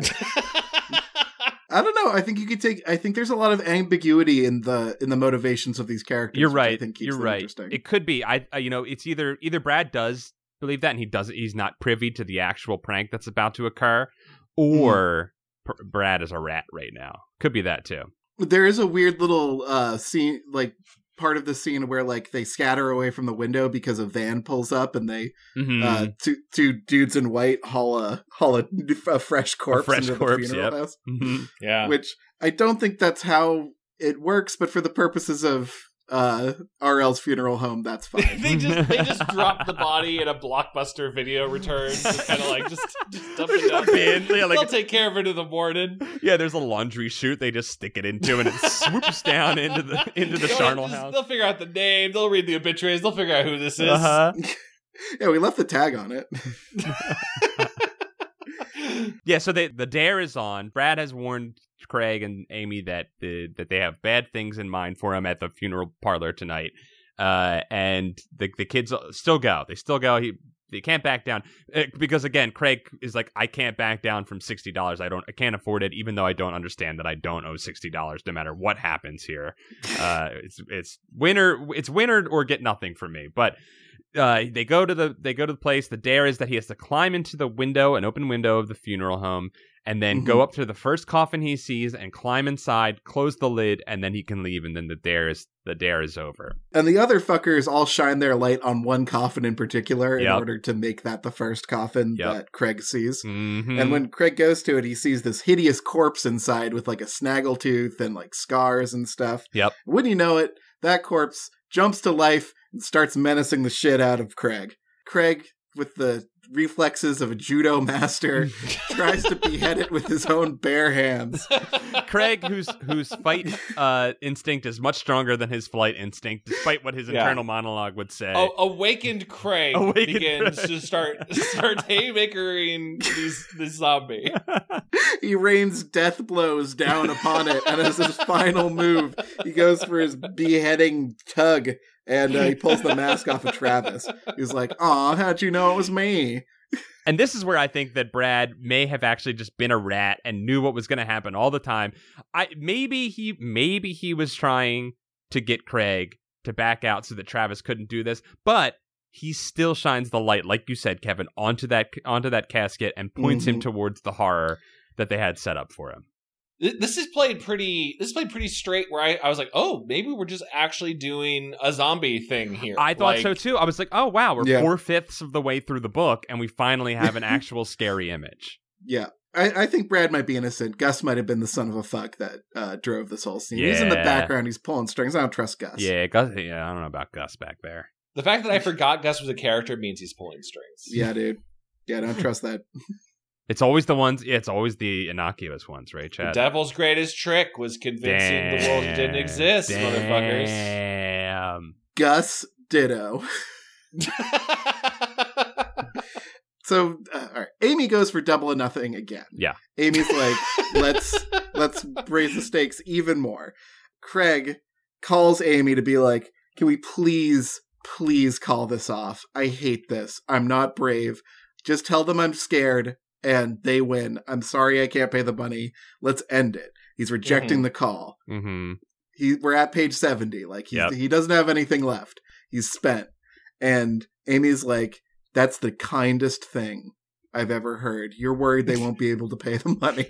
I don't know. I think you could take. I think there's a lot of ambiguity in the in the motivations of these characters. You're which I right. think keeps You're them right. Interesting. It could be. I, uh, you know, it's either either Brad does believe that and he doesn't. He's not privy to the actual prank that's about to occur, or P- Brad is a rat right now. Could be that too. There is a weird little uh scene, like part of the scene where like they scatter away from the window because a van pulls up and they Mhm. uh two two dudes in white haul a haul a, a fresh corpse fresh into corpse, the funeral yep. house. Mhm. Yeah. Which I don't think that's how it works, but for the purposes of uh R L's funeral home, that's fine. they just they just drop the body in a Blockbuster video return, just kind of like just, just dump it down. bin, yeah, like- They'll take care of it in the morning. Yeah, there's a laundry chute. They just stick it into, and it swoops down into the into the They'll, charnel just- house. they'll figure out the name. They'll read the obituaries. They'll figure out who this is. Uh-huh. Yeah, we left the tag on it. Yeah, so they, the dare is on. Brad has warned Craig and Amy that the, that they have bad things in mind for him at the funeral parlor tonight. Uh, and the the kids still go. They still go. He they can't back down uh, because again, Craig is like, I can't back down from sixty dollars. I don't. I can't afford it, even though I don't understand that I don't owe sixty dollars, no matter what happens here. Uh, it's it's winner. It's winner or get nothing for me. But. Uh, they go to the they go to the place. The dare is that he has to climb into the window, an open window of the funeral home, and then Mhm. go up to the first coffin he sees and climb inside, close the lid, and then he can leave. And then the dare is the dare is over. And the other fuckers all shine their light on one coffin in particular in Yep. order to make that the first coffin Yep. that Craig sees. Mm-hmm. And when Craig goes to it, he sees this hideous corpse inside with like a snaggletooth and like scars and stuff. Yep. Wouldn't you know it, that corpse jumps to life and starts menacing the shit out of Craig. Craig, with the reflexes of a judo master, tries to behead it with his own bare hands. Craig, whose whose fight uh, instinct is much stronger than his flight instinct, despite what his Yeah. internal monologue would say. Oh, awakened Craig Awakened begins Craig. to start start haymakering these this zombie. He rains death blows down upon it, and as his final move, he goes for his beheading tug, and uh, he pulls the mask off of Travis. He's like, "Aw, how'd you know it was me?" And this is where I think that Brad may have actually just been a rat and knew what was going to happen all the time. I maybe he maybe he was trying to get Craig to back out so that Travis couldn't do this, but he still shines the light, like you said, Kevin, onto that onto that casket and points Mhm. him towards the horror that they had set up for him. This is played pretty. This is played pretty straight. Where I, I was like, oh, maybe we're just actually doing a zombie thing here. I thought Like, so too. I was like, oh wow, we're Yeah. four fifths of the way through the book, and we finally have an actual scary image. Yeah. I, I think Brad might be innocent. Gus might have been the son of a fuck that uh, drove this whole scene. He's in the Yeah. background. He's pulling strings. I don't trust Gus. Yeah, Gus, yeah, I don't know about Gus back there. The fact that I forgot Gus was a character means he's pulling strings. Yeah, dude. Yeah, don't trust that. It's always the ones. Yeah, it's always the innocuous ones, right, The Chad? devil's greatest trick was convincing the world it didn't exist, motherfuckers. Damn. Gus Ditto. So, uh, all right. Amy goes for double or nothing again. Yeah. Amy's like, let's let's raise the stakes even more. Craig calls Amy to be like, can we please, please call this off? I hate this. I'm not brave. Just tell them I'm scared and they win. I'm sorry I can't pay the money. Let's end it. He's rejecting Mhm. the call. Mm-hmm. He We're at page seventy. Like, he's, Yep. he doesn't have anything left. He's spent. And Amy's like, that's the kindest thing I've ever heard. You're worried they won't be able to pay the money.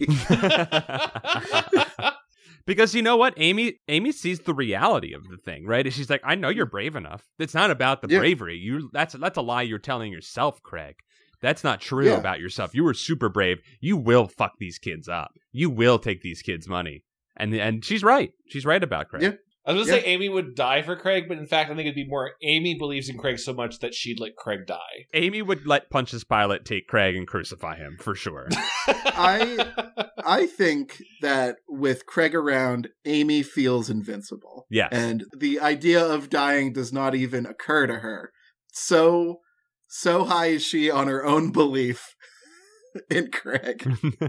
Because you know what, Amy Amy sees the reality of the thing, right? And she's like, I know you're brave enough. It's not about the Yeah. bravery. You that's that's a lie you're telling yourself, Craig. That's not true Yeah. about yourself. You were super brave. You will fuck these kids up. You will take these kids' money. And and she's right. She's right about Craig. Yeah. I was gonna Yeah. say Amy would die for Craig, but in fact, I think it'd be more Amy believes in Craig so much that she'd let Craig die. Amy would let Pontius Pilate take Craig and crucify him for sure. I I think that with Craig around, Amy feels invincible. Yes. And the idea of dying does not even occur to her. So so high is she on her own belief in Craig.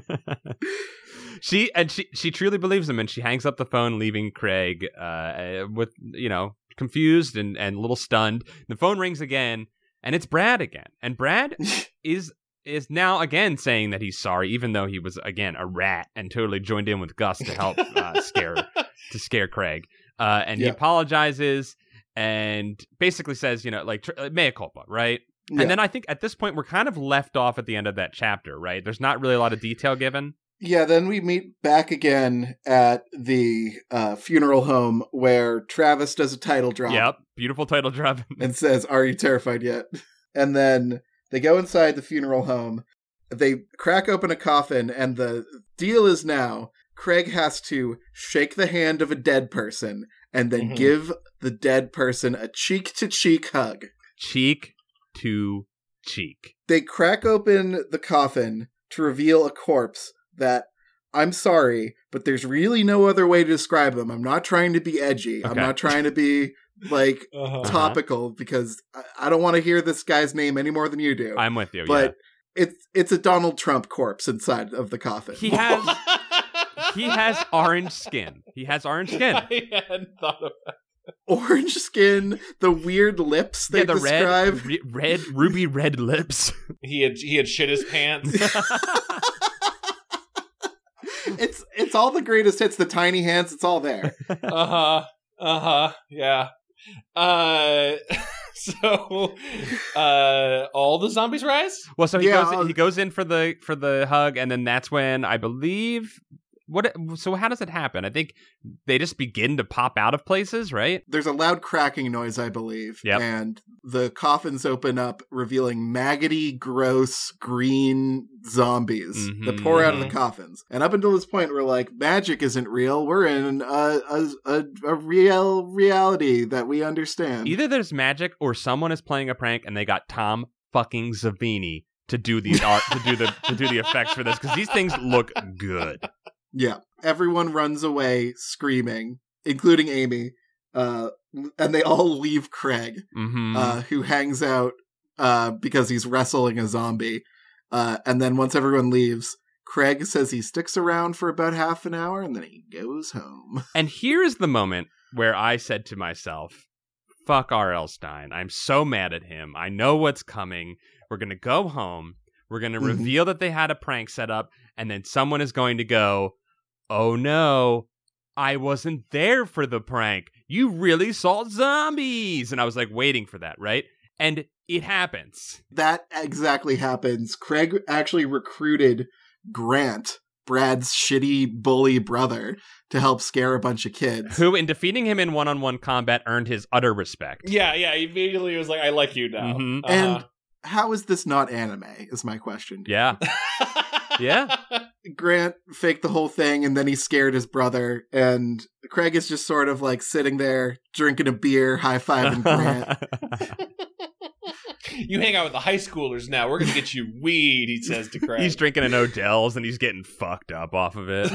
she and she she truly believes him, and she hangs up the phone, leaving Craig uh, with you know confused and and a little stunned. The phone rings again, and it's Brad again, and Brad is is now again saying that he's sorry, even though he was again a rat and totally joined in with Gus to help uh, scare to scare Craig. Uh, and he Yeah. apologizes and basically says, you know, like tr- mea culpa, right? Yeah. And then I think at this point we're kind of left off at the end of that chapter, right? There's not really a lot of detail given. Yeah, then we meet back again at the uh, funeral home where Travis does a title drop. Yep, beautiful title drop. And says, "Are you terrified yet?" And then they go inside the funeral home. They crack open a coffin, and the deal is now Craig has to shake the hand of a dead person and then Mhm. give the dead person a cheek-to-cheek hug. Cheek to cheek. They crack open the coffin to reveal a corpse that, I'm sorry, but there's really no other way to describe them. I'm not trying to be edgy. I'm Okay. not trying to be, like, Uh-huh. topical, because I, I don't want to hear this guy's name any more than you do. I'm with you. but it's it's a Donald Trump corpse inside of the coffin. Yeah. He has he has orange skin. He has orange skin. I hadn't thought of that. Orange skin, the weird lips they yeah, the describe. red, re- red, ruby red lips. He had he had shit his pants. it's it's all the greatest hits, the tiny hands, it's all there. Uh huh. Uh huh. Yeah. Uh. So, uh, all the zombies rise. Well, so he Yeah, goes I'll- he goes in for the for the hug, and then that's when I believe what? So how does it happen? I think they just begin to pop out of places, right? There's a loud cracking noise, I believe. Yep. And the coffins open up, revealing maggoty, gross, green zombies Mhm. that pour out of the coffins. And up until this point, we're like, magic isn't real. We're in a, a, a, a real reality that we understand. Either there's magic or someone is playing a prank and they got Tom fucking Savini to do the art, to do the to do the effects for this, because these things look good. Yeah. Everyone runs away screaming, including Amy. Uh, and they all leave Craig, Mm-hmm. uh, who hangs out uh, because he's wrestling a zombie. Uh, and then once everyone leaves, Craig says he sticks around for about half an hour and then he goes home. And here's the moment where I said to myself, fuck R L. Stine. I'm so mad at him. I know what's coming. We're going to go home. We're going to Mhm. reveal that they had a prank set up. And then someone is going to go, oh no, I wasn't there for the prank. You really saw zombies. And I was like waiting for that, right? And it happens. That exactly happens. Craig actually recruited Grant, Brad's shitty bully brother, to help scare a bunch of kids. Who, in defeating him in one-on-one combat, earned his utter respect. Yeah, yeah. He immediately was like, "I like you now." Mhm. Uh-huh. And how is this not anime, is my question. Yeah. Yeah. Grant faked the whole thing, and then he scared his brother, and Craig is just sort of like sitting there, drinking a beer, high-fiving Grant. You hang out with the high schoolers now. We're gonna get you weed, he says to Craig. He's drinking an Odell's and he's getting fucked up off of it.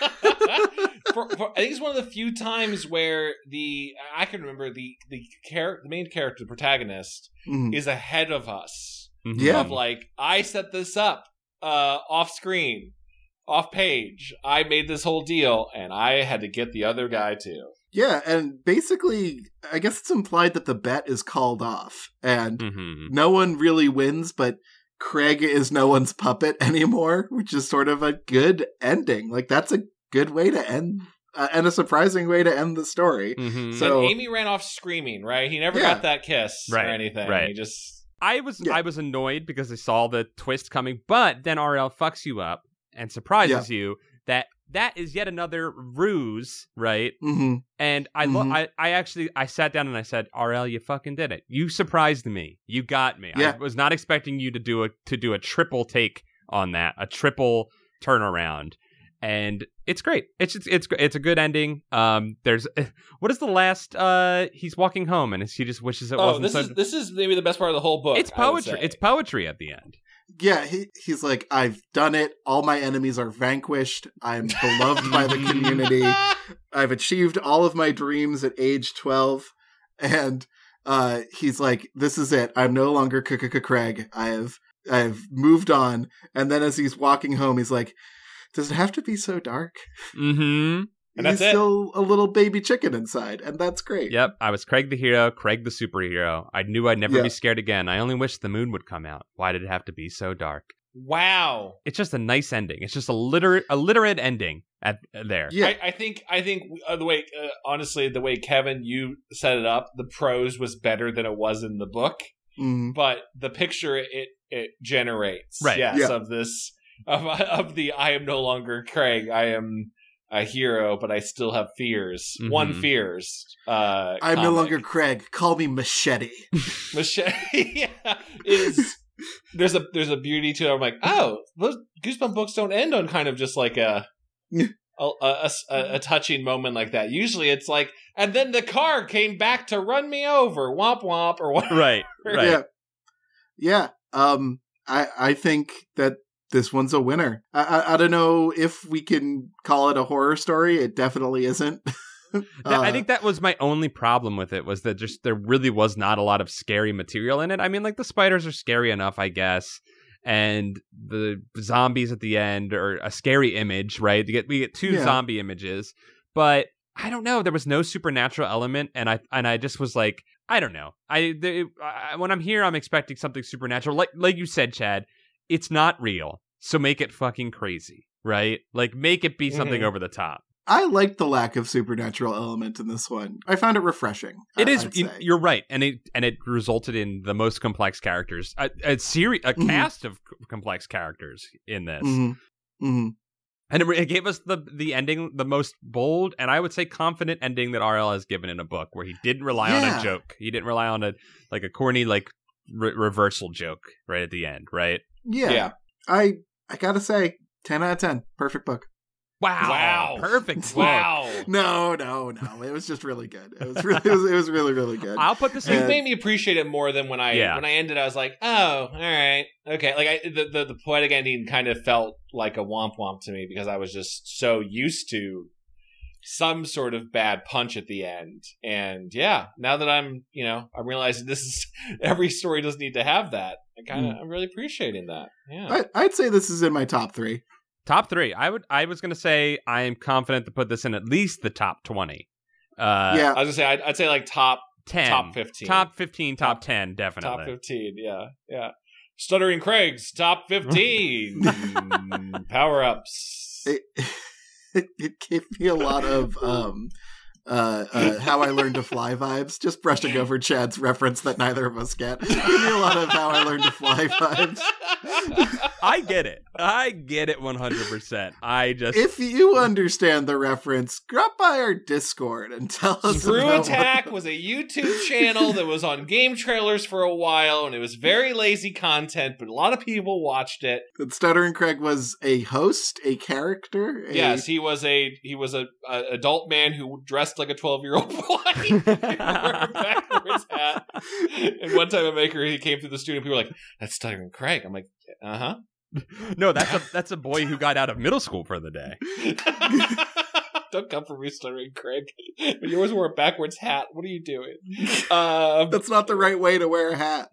for, for, I think it's one of the few times where the I can remember the the char- the main character, the protagonist, Mhm. is ahead of us. Mhm. Yeah. Of like, I set this up uh, off screen, off page. I made this whole deal, and I had to get the other guy too. Yeah, and basically, I guess it's implied that the bet is called off, and Mhm. no one really wins, but Craig is no one's puppet anymore, which is sort of a good ending. Like, that's a good way to end, uh, and a surprising way to end the story. Mhm. So- And Amy ran off screaming, right? He never Yeah. got that kiss Right, or anything. right. He just I was Yeah. I was annoyed because I saw the twist coming, but then R L fucks you up and surprises you that that is yet another ruse, right? Mm-hmm. And I, lo- Mhm. I I actually I sat down and I said, R L, you fucking did it. You surprised me. You got me. Yeah. I was not expecting you to do a to do a triple take on that, a triple turnaround. And it's great. It's it's it's, it's a good ending. Um, there's what is the last? Uh, he's walking home and he just wishes it oh, wasn't this so. is this is maybe the best part of the whole book. it's I would poetry. say. It's poetry at the end. Yeah, he, he's like, I've done it. All my enemies are vanquished. I'm beloved by the community. I've achieved all of my dreams at age twelve. And uh, he's like, this is it. I'm no longer Craig. I have I've moved on. And then as he's walking home, he's like, does it have to be so dark? Mm-hmm. And he's that's it. still a little baby chicken inside, and that's great. Yep, I was Craig the hero, Craig the superhero. I knew I'd never Yeah. be scared again. I only wish the moon would come out. Why did it have to be so dark? Wow. It's just a nice ending. It's just a literate, a literate ending at there. Yeah. I, I think I think uh, the way uh, honestly the way Kevin you set it up, the prose was better than it was in the book, Mhm. but the picture it it generates, Right. yes, Yeah. of this of of the I am no longer Craig. I am a hero, but I still have fears. Mhm. One fears. Uh, I'm no comic. longer Craig. Call me Machete. Machete yeah, is there's a there's a beauty to it. I'm like, oh, those Goosebump books don't end on kind of just like a a, a, a, a touching moment like that. Usually it's like, and then the car came back to run me over, womp womp, or what? Right, right. Yeah. Yeah. Um, I, I think that this one's a winner. I, I, I don't know if we can call it a horror story. It definitely isn't. Th- Uh, I think that was my only problem with it, was that just there really was not a lot of scary material in it. I mean, like, the spiders are scary enough, I guess, and the zombies at the end are a scary image, right? We get we get two Yeah. zombie images, but I don't know. There was no supernatural element, and I and I just was like, I don't know. I, the, I when I'm here, I'm expecting something supernatural, like like you said, Chad. It's not real, so make it fucking crazy, right? Like, make it be something Mhm. over the top. I liked the lack of supernatural element in this one. I found it refreshing. It I- is. I'd you- say. You're right, and it and it resulted in the most complex characters, a, a series, a Mhm. cast of c- complex characters in this. Mhm. Mhm. And it, it gave us the the ending, the most bold and I would say confident ending that R L has given in a book, where he didn't rely Yeah. on a joke. He didn't rely on a like a corny like re- reversal joke right at the end, right? Yeah. Yeah. I I gotta say, ten out of ten. Perfect book. Wow, Wow. perfect. book. Wow. No, no, no. It was just really good. It was really, it was, it was really, really good. I'll put this You've And- in. made me appreciate it more than when I Yeah. when I ended. I was like, oh, all right, okay. Like I, the, the the poetic ending kind of felt like a womp womp to me because I was just so used to some sort of bad punch at the end. And yeah, now that I'm, you know, I'm realizing this is every story doesn't need to have that. I kind of, I'm really appreciating that. Yeah. I, I'd say this is in my top three. Top three. I would. I was going to say I am confident to put this in at least the top twenty. Uh, yeah. I was gonna say, I'd, I'd say like top ten, top fifteen. top fifteen, top, Top- ten, definitely. top fifteen. Yeah, yeah. Stuttering Craig's top fifteen power ups. It, it, it gave me a lot of um, uh, uh, How I Learned to Fly vibes, just brushing over Chad's reference that neither of us get. It gave me a lot of How I Learned to Fly vibes. I get it. I get it one hundred percent. I just. If you understand the reference, drop by our Discord and tell us Brew about Attack what- was a YouTube channel that was on game trailers for a while, and it was very lazy content, but a lot of people watched it. that Stuttering Craig was a host, a character. A... Yes, he was a he was a, a adult man who dressed like a twelve year old boy. He wore a backwards hat. And one time, a maker he came through the studio, and people were like, "That's Stuttering Craig." I'm like, "Uh huh." No, that's a that's a boy who got out of middle school for the day. Don't come for me, Stuttering Craig. But you always wore a backwards hat. What are you doing? Um, That's not the right way to wear a hat.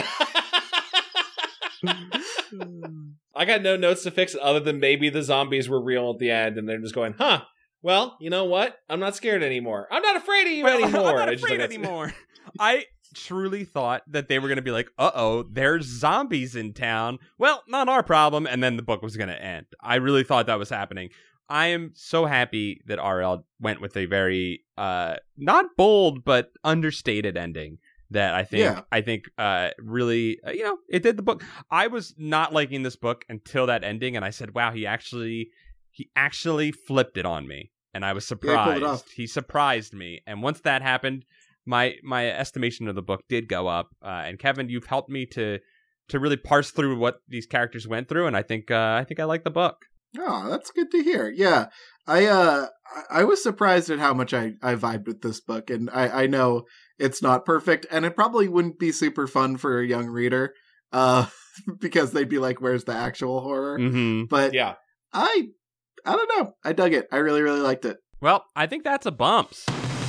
I got no notes to fix it other than maybe the zombies were real at the end, and they're just going, "Huh? Well, you know what? I'm not scared anymore. I'm not afraid of you Well, anymore." I'm not I just afraid like, anymore. I truly thought that they were going to be like, uh-oh, there's zombies in town. Well, not our problem. And then the book was going to end. I really thought that was happening. I am so happy that R L went with a very, uh, not bold, but understated ending that I think, Yeah. I think, uh, really, uh, you know, it did the book. I was not liking this book until that ending. And I said, wow, he actually, he actually flipped it on me. And I was Yeah, he pulled it surprised. off. He surprised me. And once that happened, my my estimation of the book did go up. Uh, and Kevin, you've helped me to to really parse through what these characters went through, and I think uh, I think I like the book. Oh, that's good to hear. Yeah, I uh, I I was surprised at how much I, I vibed with this book, and I, I know it's not perfect, and it probably wouldn't be super fun for a young reader, uh, because they'd be like, "Where's the actual horror?" Mm-hmm. But yeah. I, I don't know. I dug it. I really, really liked it. Well, I think that's a bumps.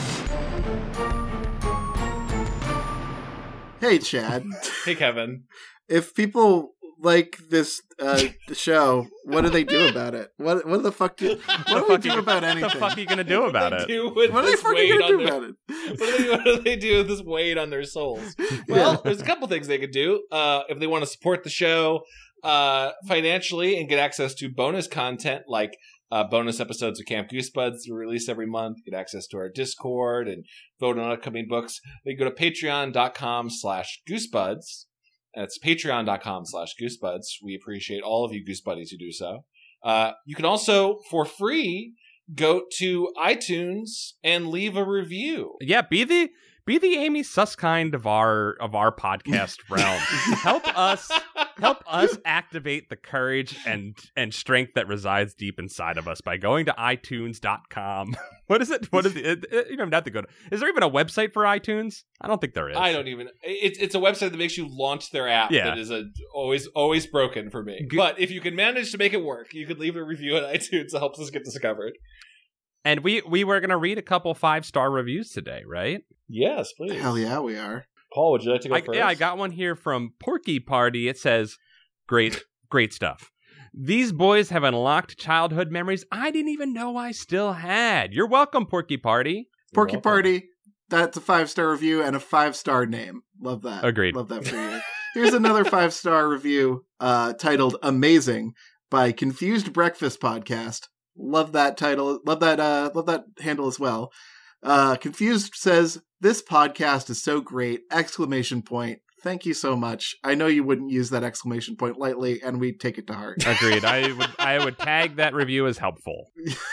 Hey, Chad, Hey, Kevin. if people like this uh, show, what do they do about it? What what the fuck do what do we fuck do you- about What anything? the fuck are you gonna do about What it? do they do with What are they this fucking weight gonna on do their- about it? What do, they, what do they do with this weight on their souls? Well, there's a couple things they could do. Uh, if they want to support the show uh, financially and get access to bonus content like uh, bonus episodes of Camp Goosebuds we release every month, get access to our Discord and vote on upcoming books, they can go to patreon.com slash goosebuds. That's patreon.com slash goosebuds. We appreciate all of you goose buddies who do so. Uh, you can also, for free, go to iTunes and leave a review. Yeah, be the be the Amy Suskind of our of our podcast realm. Help us help us activate the courage and and strength that resides deep inside of us by going to i tunes dot com. What is it? What is it? it, it you don't even have to go to. Is there even a website for iTunes? I don't think there is. I don't even. It's it's a website that makes you launch their app. Yeah. That is a always always broken for me. Go- But if you can manage to make it work, you could leave a review on iTunes. It helps us get discovered. And we we were gonna read a couple five star reviews today, right? Yes, please. Hell yeah, we are. Paul, would you like to go I, first? yeah, I got one here from Porky Party. It says, "Great, great stuff. These boys have unlocked childhood memories I didn't even know I still had. You're welcome, Porky Party." Porky welcome. Party. That's a five star review and a five star name. Love that. Agreed. Love that for you. Here's another five star review uh, titled "Amazing" by Confused Breakfast Podcast. Love that title. Love that. Uh, love that handle as well. Uh, Confused says, "This podcast is so great!" Exclamation point. thank you so much. I know you wouldn't use that exclamation point lightly, and we take it to heart. Agreed. I would I would tag that review as helpful.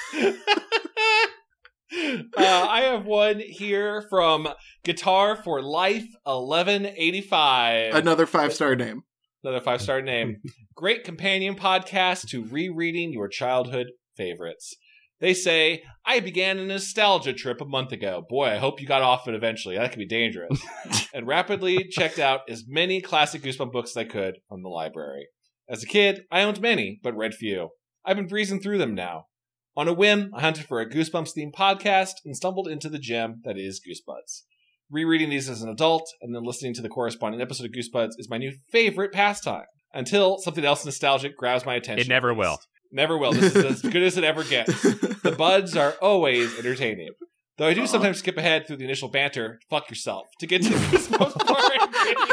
Uh, I have one here from Guitar for Life eleven eighty-five. Another five-star name. Another five-star name. Great companion podcast to rereading your childhood favorites. They say, I began a nostalgia trip a month ago. Boy, I hope you got off it eventually. That could be dangerous. And rapidly checked out as many classic Goosebumps books as I could from the library. As a kid, I owned many, but read few. I've been breezing through them now. On a whim, I hunted for a Goosebumps-themed podcast and stumbled into the gem that is Goosebuds. Rereading these as an adult and then listening to the corresponding episode of Goosebuds is my new favorite pastime. Until something else nostalgic grabs my attention. It never will. Never will. This is as good as it ever gets. The buds are always entertaining. Though I do uh-huh. sometimes skip ahead through the initial banter, fuck yourself, to get to the Goosebumps part.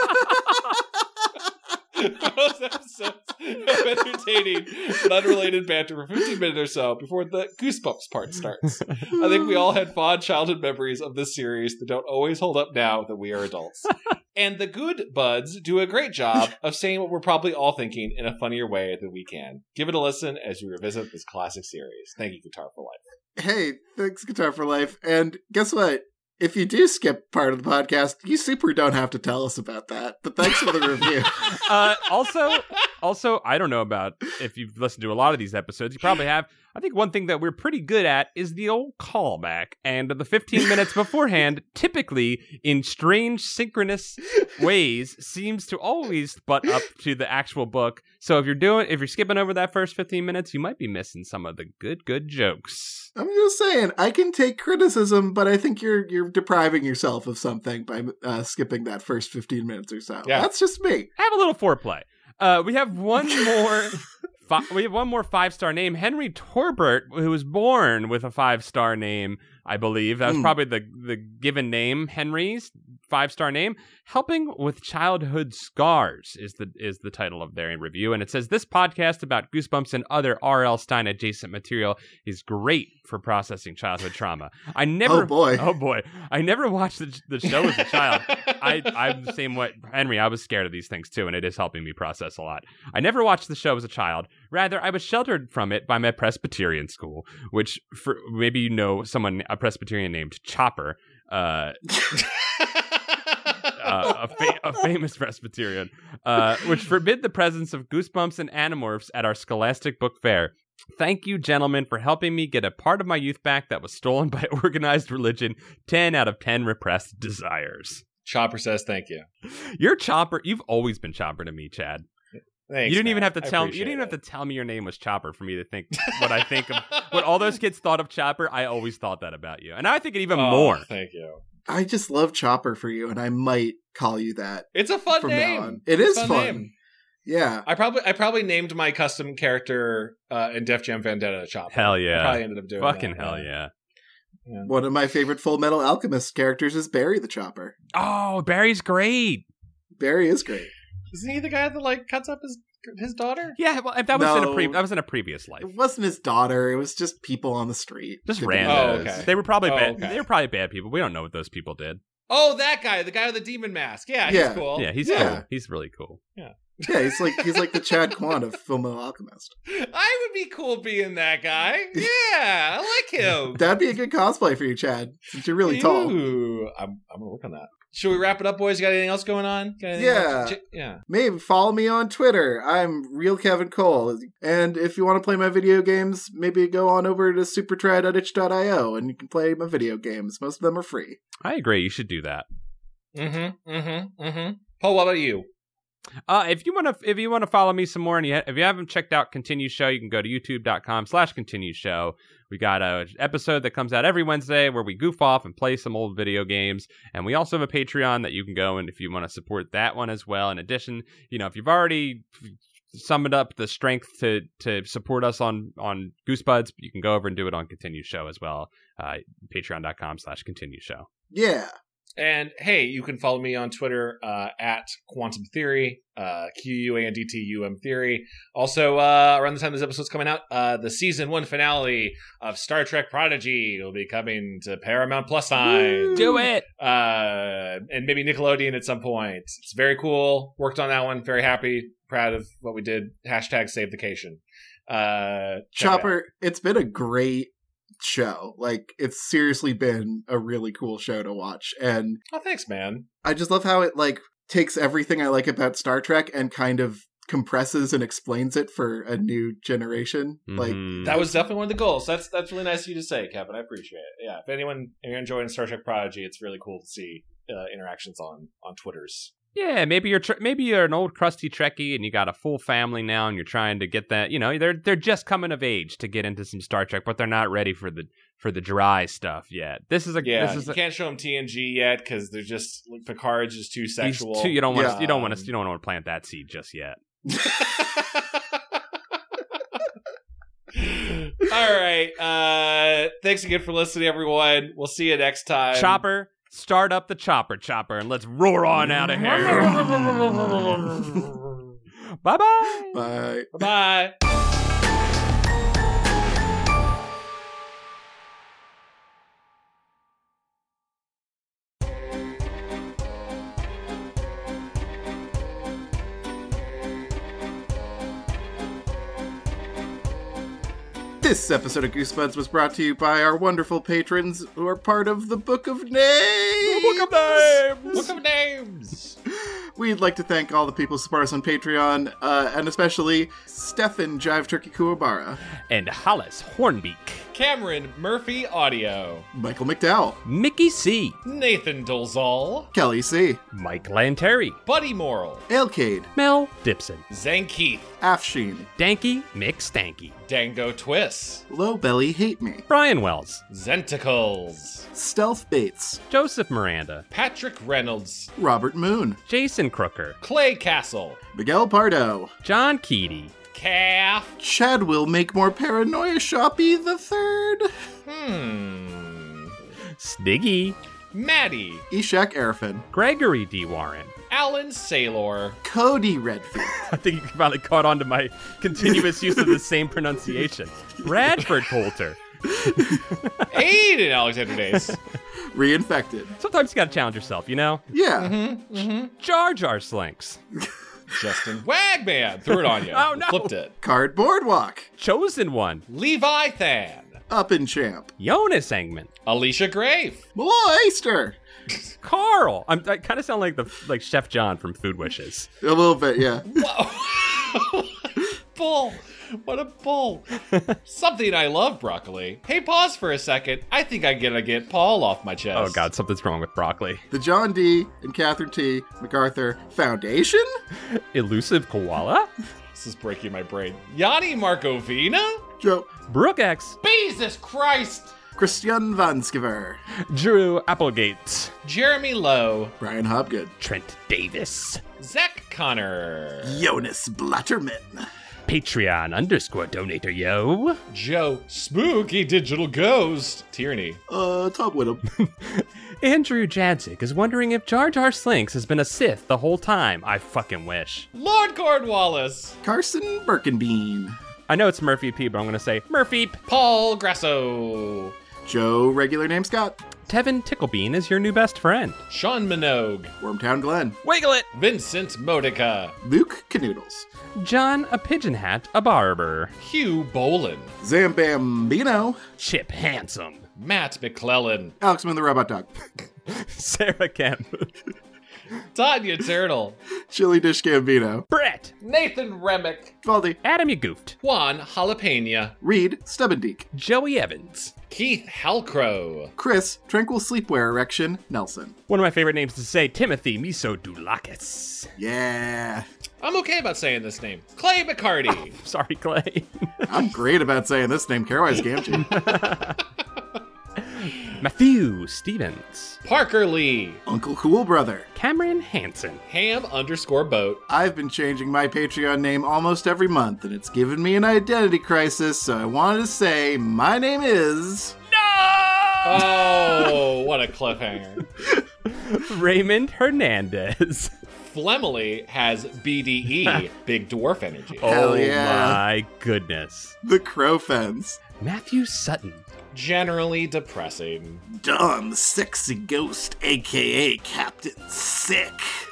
Most episodes of entertaining but unrelated banter for fifteen minutes or so before the Goosebumps part starts. I think we all had fond childhood memories of this series that don't always hold up now that we are adults. And the Good Buds do a great job of saying what we're probably all thinking in a funnier way than we can. Give it a listen as we revisit this classic series. Thank you, Guitar for Life. Hey, thanks, Guitar for Life. And guess what? If you do skip part of the podcast, you super don't have to tell us about that. But thanks for the review. uh, also, also, I don't know about if you've listened to a lot of these episodes. You probably have. I think one thing that we're pretty good at is the old callback. And the fifteen minutes beforehand, typically in strange synchronous ways, seems to always butt up to the actual book. So if you're doing, if you're skipping over that first fifteen minutes, you might be missing some of the good, good jokes. I'm just saying, I can take criticism, but I think you're you're depriving yourself of something by uh, skipping that first fifteen minutes or so. Yeah. That's just me. Have a little foreplay. Uh, we have one more. Fi- we have one more five-star name, Henry Torbert, who was born with a five-star name, I believe. That was mm. probably the, the given name, Henry's five-star name. Helping with Childhood Scars is the is the title of their review. And it says, this podcast about Goosebumps and other R L. Stein adjacent material is great for processing childhood trauma. I never... Oh, boy. Oh, boy. I never watched the, the show as a child. I, I'm the same way. Henry, I was scared of these things, too, and it is helping me process a lot. I never watched the show as a child. Rather, I was sheltered from it by my Presbyterian school, which for, maybe you know someone, a Presbyterian named Chopper, uh, uh, a, fa- a famous Presbyterian, uh, which forbid the presence of Goosebumps and Animorphs at our Scholastic Book Fair. Thank you, gentlemen, for helping me get a part of my youth back that was stolen by organized religion. ten out of ten repressed desires. Chopper says thank you. You're Chopper. You've always been Chopper to me, Chad. Thanks, you didn't man. even have to tell me. You didn't even it. have to tell me your name was Chopper for me to think what I think of. What all those kids thought of Chopper, I always thought that about you, and I think it even oh, more. Thank you. I just love Chopper for you, and I might call you that. It's a fun from name. Now on. It is fun. fun. Name. Yeah, I probably I probably named my custom character uh, in Def Jam Vendetta Chopper. Hell yeah! I probably ended up doing fucking that, hell yeah. yeah. yeah. One of my favorite Full Metal Alchemist characters is Barry the Chopper. Oh, Barry's great. Barry is great. Isn't he the guy that like cuts up his his daughter? Yeah, well, that was No. in a pre- that was in a previous life. It wasn't his daughter. It was just people on the street. Just Good random. Oh, okay. They were probably Oh, bad. okay. They were probably bad people. We don't know what those people did. Oh, that guy, the guy with the demon mask. Yeah, Yeah. he's cool. Yeah, he's Yeah. cool. He's really cool. Yeah, he's like he's like the Chad Kwan of Full Metal Alchemist. I would be cool being that guy. Yeah, I like him. That'd be a good cosplay for you, Chad, since you're really tall. Ooh, I'm I'm gonna work on that. Should we wrap it up, boys? You got anything else going on? Got anything Yeah. else? Yeah. Maybe follow me on Twitter. I'm Real Kevin Cole. And if you want to play my video games, maybe go on over to supertry dot itch dot io and you can play my video games. Most of them are free. I agree. You should do that. Mm-hmm. Mm-hmm. Mm-hmm. Paul, what about you? Uh, if you want to, if you want to follow me some more, and you ha- if you haven't checked out Continue Show, you can go to youtube dot com slash continue show. We got a episode that comes out every Wednesday where we goof off and play some old video games, and we also have a Patreon that you can go and if you want to support that one as well. In addition, you know, if you've already summoned up the strength to to support us on on Goosebuds, you can go over and do it on Continue Show as well. Uh, patreon dot com slash continue show. Yeah. And hey, you can follow me on Twitter uh, at Quantum Theory, uh, Q U A N D T U M Theory. Also, uh, around the time this episode's coming out, uh, the season one finale of Star Trek Prodigy will be coming to Paramount Plus sign. Do it! Uh, and maybe Nickelodeon at some point. It's very cool. Worked on that one. Very happy. Proud of what we did. Hashtag save the cation. Uh, Chopper, it it's been a great show. Like, it's seriously been a really cool show to watch. And oh, thanks, man. I just love how it, like, takes everything I like about Star Trek and kind of compresses and explains it for a new generation. Mhm. Like, That was definitely one of the goals. That's that's really nice of you to say, Kevin. I appreciate it. Yeah, if anyone if you're enjoying Star Trek Prodigy, it's really cool to see uh, interactions on on Twitters. Yeah, maybe you're tr- maybe you're an old crusty Trekkie and you got a full family now, and you're trying to get that. You know, they're they're just coming of age to get into some Star Trek, but they're not ready for the for the dry stuff yet. This is a Yeah, this is you a, can't show them T N G yet because they're just like, Picard's just too he's sexual. too- you don't want Yeah. to you don't want to you don't want to plant that seed just yet. All right. Uh, thanks again for listening, everyone. We'll see you next time. Chopper, start up the chopper chopper and let's roar on out of here. Bye-bye. bye. Bye. This episode of Goosebuds was brought to you by our wonderful patrons who are part of the Book of Names. Book of Names. Look of names. We'd like to thank all the people who support us on Patreon, uh, and especially Stefan Jive Turkey Kuwabara, And Hollis Hornbeak. Cameron Murphy Audio. Michael McDowell, Mickey C. Nathan Dolzal. Kelly C., Mike Lanteri. Buddy Moral. Ailcade, Mel Dipson. Zane Keith. Afsheen, Danky Mick Stanky. Dango Twiss. Low Belly Hate Me, Brian Wells. Zenticles. Stealth Bates, Joseph Miranda. Patrick Reynolds. Robert Moon, Jason Crooker. Clay Castle. Miguel Pardo, John Keaty. Calf. Chad will make more paranoia shoppy the third, Hmm. Sniggy. Maddie. Ishak Arafin, Gregory D. Warren. Alan Saylor. Cody Redfield, I think you finally caught on to my continuous use of the same pronunciation. Bradford Coulter. Aiden Alexander Days. Reinfected. Sometimes you gotta challenge yourself, you know? Yeah. Mm-hmm, mm-hmm. Jar Jar Slinks. Justin Wagman. Threw it on you. Oh, no. Flipped it. Card Boardwalk, Chosen One. Levi Than. Up and Champ, Jonas Engman. Alicia Grave. Malloy Easter. Carl. I'm, I kind of sound like the like Chef John from Food Wishes. A little bit, yeah. Whoa. Bull. What a bull. Something I love, broccoli. Hey, pause for a second. I think I'm gonna get Paul off my chest. Oh, God, something's wrong with broccoli. The John D. and Catherine T. MacArthur Foundation? Elusive Koala. This is breaking my brain. Yanni Markovina? Joe. Brooke X. Jesus Christ. Christian Vanskiver. Drew Applegate. Jeremy Lowe. Brian Hobgood. Trent Davis. Zach Connor. Jonas Blatterman. Patreon underscore donator, yo. Joe Spooky Digital Ghost. Tierney. Uh, Tom Whittam. Andrew Jadzik is wondering if Jar Jar Slinks has been a Sith the whole time. I fucking wish. Lord Cornwallis. Carson Birkenbean. I know it's Murphy P, but I'm going to say Murphy. Paul Grasso. Joe Regular Name Scott. Tevin Ticklebean is your new best friend. Sean Minogue. Wormtown Glen. Wiggle it. Vincent Modica. Luke Canoodles. John a Pigeon Hat, a barber. Hugh Bolin. Zambambino. Chip Handsome. Matt McClellan. Alex Moon the Robot Dog. Sarah Kemp. Tanya Turtle. Chili Dish Gambino. Brett. Nathan Remick. Valdi. Adam you goofed. Juan Jalapena. Reed Stubbendeek. Joey Evans. Keith Halcrow. Chris Tranquil Sleepwear Erection Nelson. One of my favorite names to say, Timothy Miso Dulakis. Yeah. I'm okay about saying this name. Clay McCarty. Sorry, Clay. I'm great about saying this name. Carewise Gamgee. Matthew Stevens. Parker Lee. Uncle Cool Brother. Cameron Hansen. Ham underscore boat. I've been changing my Patreon name almost every month, and it's given me an identity crisis, so I wanted to say my name is... Oh, what a cliffhanger. Raymond Hernandez. Flemily has B D E, Big Dwarf Energy. Hell oh yeah. my goodness. The Crow Fence. Matthew Sutton. Generally depressing. Don, the sexy ghost, a k a. Captain Sick.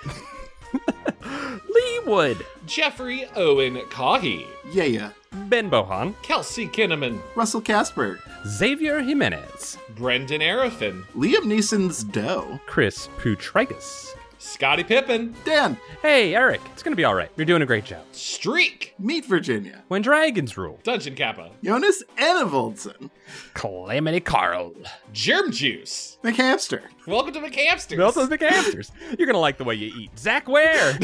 Lee Wood. Jeffrey Owen Cahy. Yeah, yeah. Ben Bohan. Kelsey Kinnaman. Russell Casper. Xavier Jimenez. Brendan Arafin. Liam Neeson's Doe. Chris Putrigus. Scottie Pippen. Dan. Hey, Eric. It's going to be all right. You're doing a great job. Streak. Meet Virginia. When Dragons Rule. Dungeon Kappa. Jonas Enevoldsen. Calamity Carl. Germ Juice. McHamster. Welcome to McHamsters. Welcome to McHamsters. You're going to like the way you eat. Zach Ware.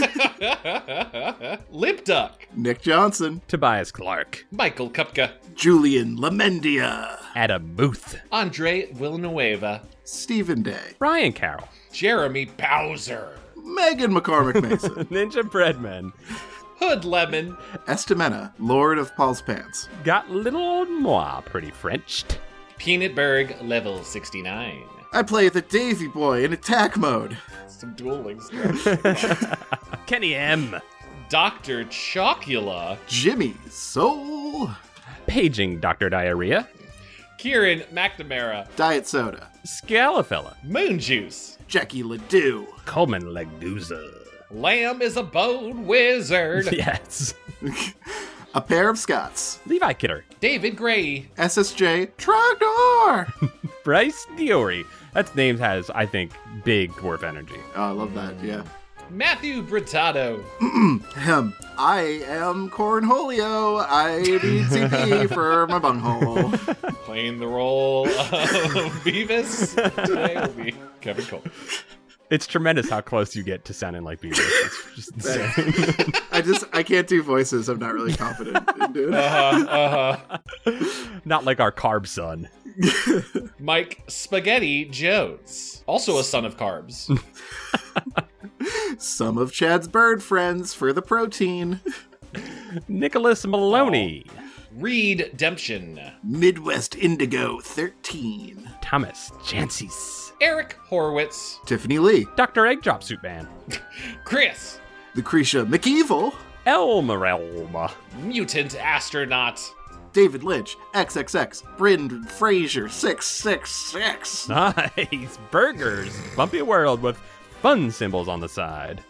Lip Duck. Nick Johnson. Tobias Clark. Michael Kupka. Julian Lamendia. Adam Booth. Andre Villanueva. Stephen Day. Ryan Carroll. Jeremy Bowser. Megan McCormick Mason. Ninja Breadman. Hood Lemon. Estimena, Lord of Paul's Pants. Got little old moi pretty Frenched. Peanutberg level sixty-nine. I play the Davy Boy in attack mode. Some dueling stuff. Kenny M. Doctor Chocula. Jimmy Soul. Paging Doctor Diarrhea. Kieran McNamara. Diet Soda. Scalafella. Moon Juice. Jackie Ledoux. Coleman Legduza. Lamb is a bone wizard. Yes. A pair of Scots. Levi Kidder. David Gray. S S J Trogdor. Bryce Diori. That name has, I think, big dwarf energy. Oh, I love that, yeah. Matthew Brittato. Ahem. I am Cornholio. I need C P for my bunghole. Playing the role of Beavis today will be Kevin Cole. It's tremendous how close you get to sounding like Beavis. It's just insane. I just, I can't do voices. I'm not really confident in doing it. Uh-huh, uh-huh. Not like our carb son. Mike Spaghetti Jones. Also a son of carbs. Some of Chad's bird friends for the protein. Nicholas Maloney. Oh. Reed Demption. Midwest Indigo thirteen. Thomas Jancis. Eric Horowitz. Tiffany Lee. Doctor Egg Drop Suit Man. Chris. Lucretia McEvil. Elmerelma. Mutant Astronaut. David Lynch. X X X. Brendan Fraser six six six. Nice. Burgers. Bumpy World with fun symbols on the side.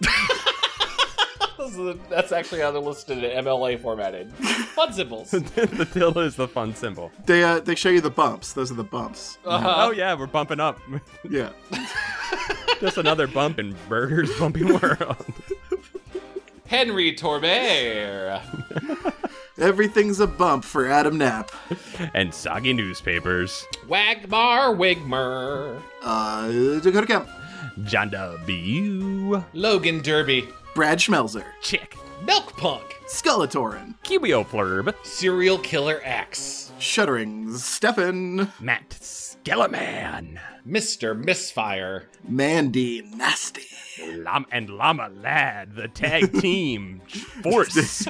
That's actually how they're listed in M L A formatted. Fun symbols. The tilde is the fun symbol. They uh, they show you the bumps. Those are the bumps. Uh-huh. Oh yeah, we're bumping up. Yeah. Just another bump in Burgers Bumpy World. Henry Torbert. Everything's a bump for Adam Knapp. And soggy newspapers. Wagmar Wigmer. Uh, Dakota Kemp. John W. Logan Derby. Brad Schmelzer. Chick. Milk Punk. Skullatorin. Cubio Flurb. Serial Killer X. Shuddering Stefan. Matt Skeleman. Mister Misfire. Mandy Nasty. Lam- and Llama Lad, the tag team force.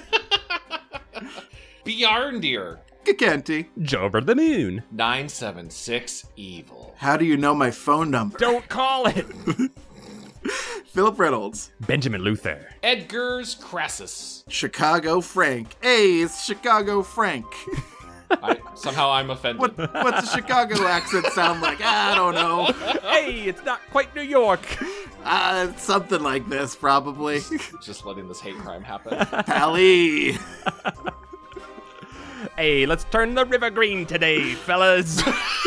Bjarndir. Kakenti. Jover the Moon. nine seven six Evil. How do you know my phone number? Don't call it. Philip Reynolds. Benjamin Luther. Edgar's Crassus. Chicago Frank. Hey, it's Chicago Frank. I, somehow I'm offended. What what's a Chicago accent sound like? I don't know. Hey, it's not quite New York. Uh, something like this, probably. Just letting this hate crime happen. Pally. Hey, let's turn the river green today, fellas.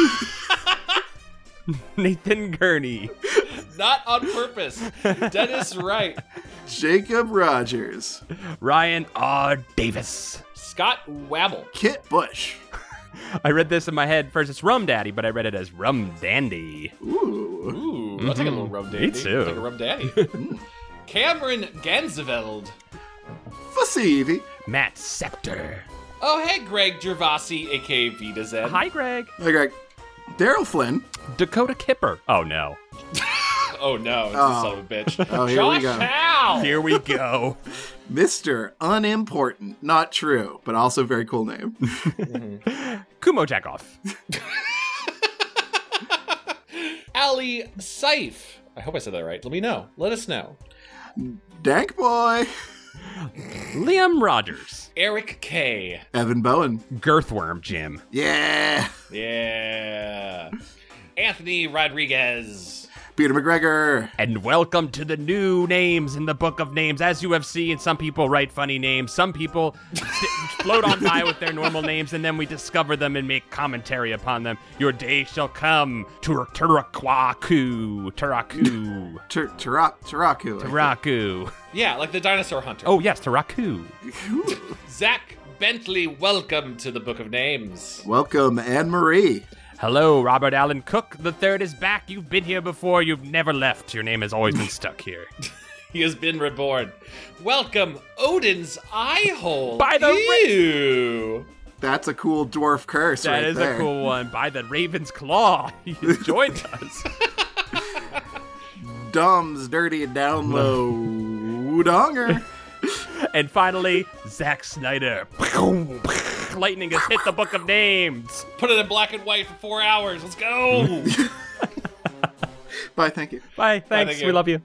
Nathan Gurney. Not on purpose. Dennis Wright. Jacob Rogers. Ryan R. Davis. Scott Wabble. Kit Bush. I read this in my head first. It's Rum Daddy, but I read it as Rum Dandy. Ooh. Ooh, I'll take a little rum daddy. Me too. I'll take a rum daddy. Cameron Ganseveld. Fasivi. Matt Scepter. Oh, hey, Greg Gervasi, a k a. Vita Zen. Hi, Greg. Hi, Greg. Daryl Flynn. Dakota Kipper. Oh, no. Oh, no. It's Oh. a son of a bitch. Oh, here Josh we go. Howe. Here we go. Mister Unimportant. Not true, but also very cool name. Kumo Jackoff. Allie Seif. I hope I said that right. Let me know. Let us know. Dank Boy. Liam Rogers. Eric K. Evan Bowen. Girthworm Jim. Yeah. Yeah. Anthony Rodriguez. Peter McGregor. And welcome to the new names in the Book of Names. As you have seen, some people write funny names. Some people st- float on by with their normal names, and then we discover them and make commentary upon them. Your day shall come. Tur- Turakwaku. Turaku. Tur- Turak- Turaku. Turaku. Yeah, like the dinosaur hunter. Oh, yes, Turaku. Zach Bentley, welcome to the Book of Names. Welcome, Anne-Marie. Hello, Robert Allen Cook. The third is back. You've been here before. You've never left. Your name has always been stuck here. He has been reborn. Welcome, Odin's eye hole. By the Ew. That's a cool dwarf curse That right is there. a cool one. By the Raven's Claw. He has joined us. Dom's dirty down low. Donger. And finally, Zack Snyder. Lightning has hit the Book of Names. Put it in black and white for four hours. Let's go. Bye, thank you. Bye, thanks. thank you. We love you.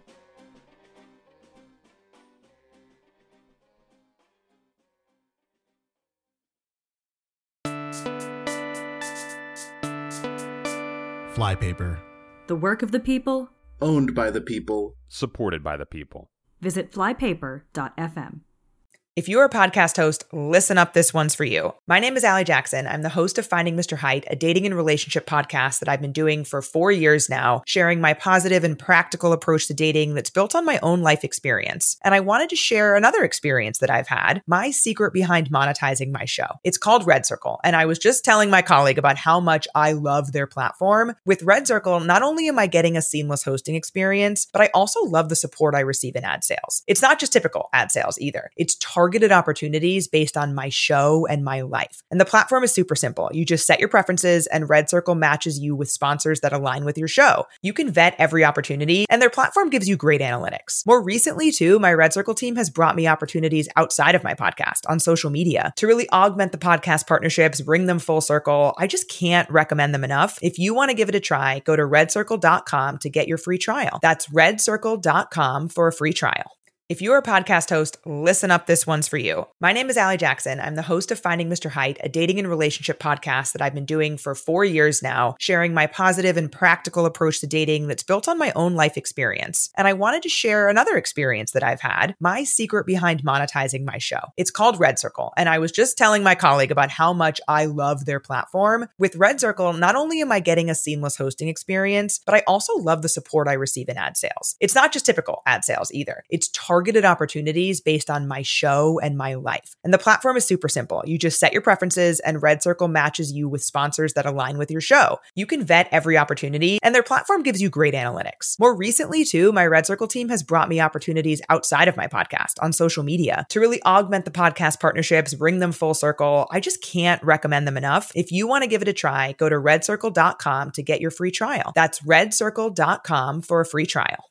Flypaper. The work of the people. Owned by the people. Supported by the people. Visit flypaper dot f m. If you're a podcast host, listen up, this one's for you. My name is Allie Jackson. I'm the host of Finding Mister Height, a dating and relationship podcast that I've been doing for four years now, sharing my positive and practical approach to dating that's built on my own life experience. And I wanted to share another experience that I've had, my secret behind monetizing my show. It's called Red Circle, and I was just telling my colleague about how much I love their platform. With Red Circle, not only am I getting a seamless hosting experience, but I also love the support I receive in ad sales. It's not just typical ad sales either. It's targeted opportunities based on my show and my life. And the platform is super simple. You just set your preferences and Red Circle matches you with sponsors that align with your show. You can vet every opportunity and their platform gives you great analytics. More recently too, my Red Circle team has brought me opportunities outside of my podcast on social media to really augment the podcast partnerships, bring them full circle. I just can't recommend them enough. If you want to give it a try, go to red circle dot com to get your free trial. That's red circle dot com for a free trial. If you're a podcast host, listen up, this one's for you. My name is Allie Jackson. I'm the host of Finding Mister Height, a dating and relationship podcast that I've been doing for four years now, sharing my positive and practical approach to dating that's built on my own life experience. And I wanted to share another experience that I've had, my secret behind monetizing my show. It's called Red Circle, and I was just telling my colleague about how much I love their platform. With Red Circle, not only am I getting a seamless hosting experience, but I also love the support I receive in ad sales. It's not just typical ad sales either. It's targeted targeted opportunities based on my show and my life. And the platform is super simple. You just set your preferences and Red Circle matches you with sponsors that align with your show. You can vet every opportunity and their platform gives you great analytics. More recently too, my Red Circle team has brought me opportunities outside of my podcast on social media to really augment the podcast partnerships, bring them full circle. I just can't recommend them enough. If you want to give it a try, go to red circle dot com to get your free trial. That's red circle dot com for a free trial.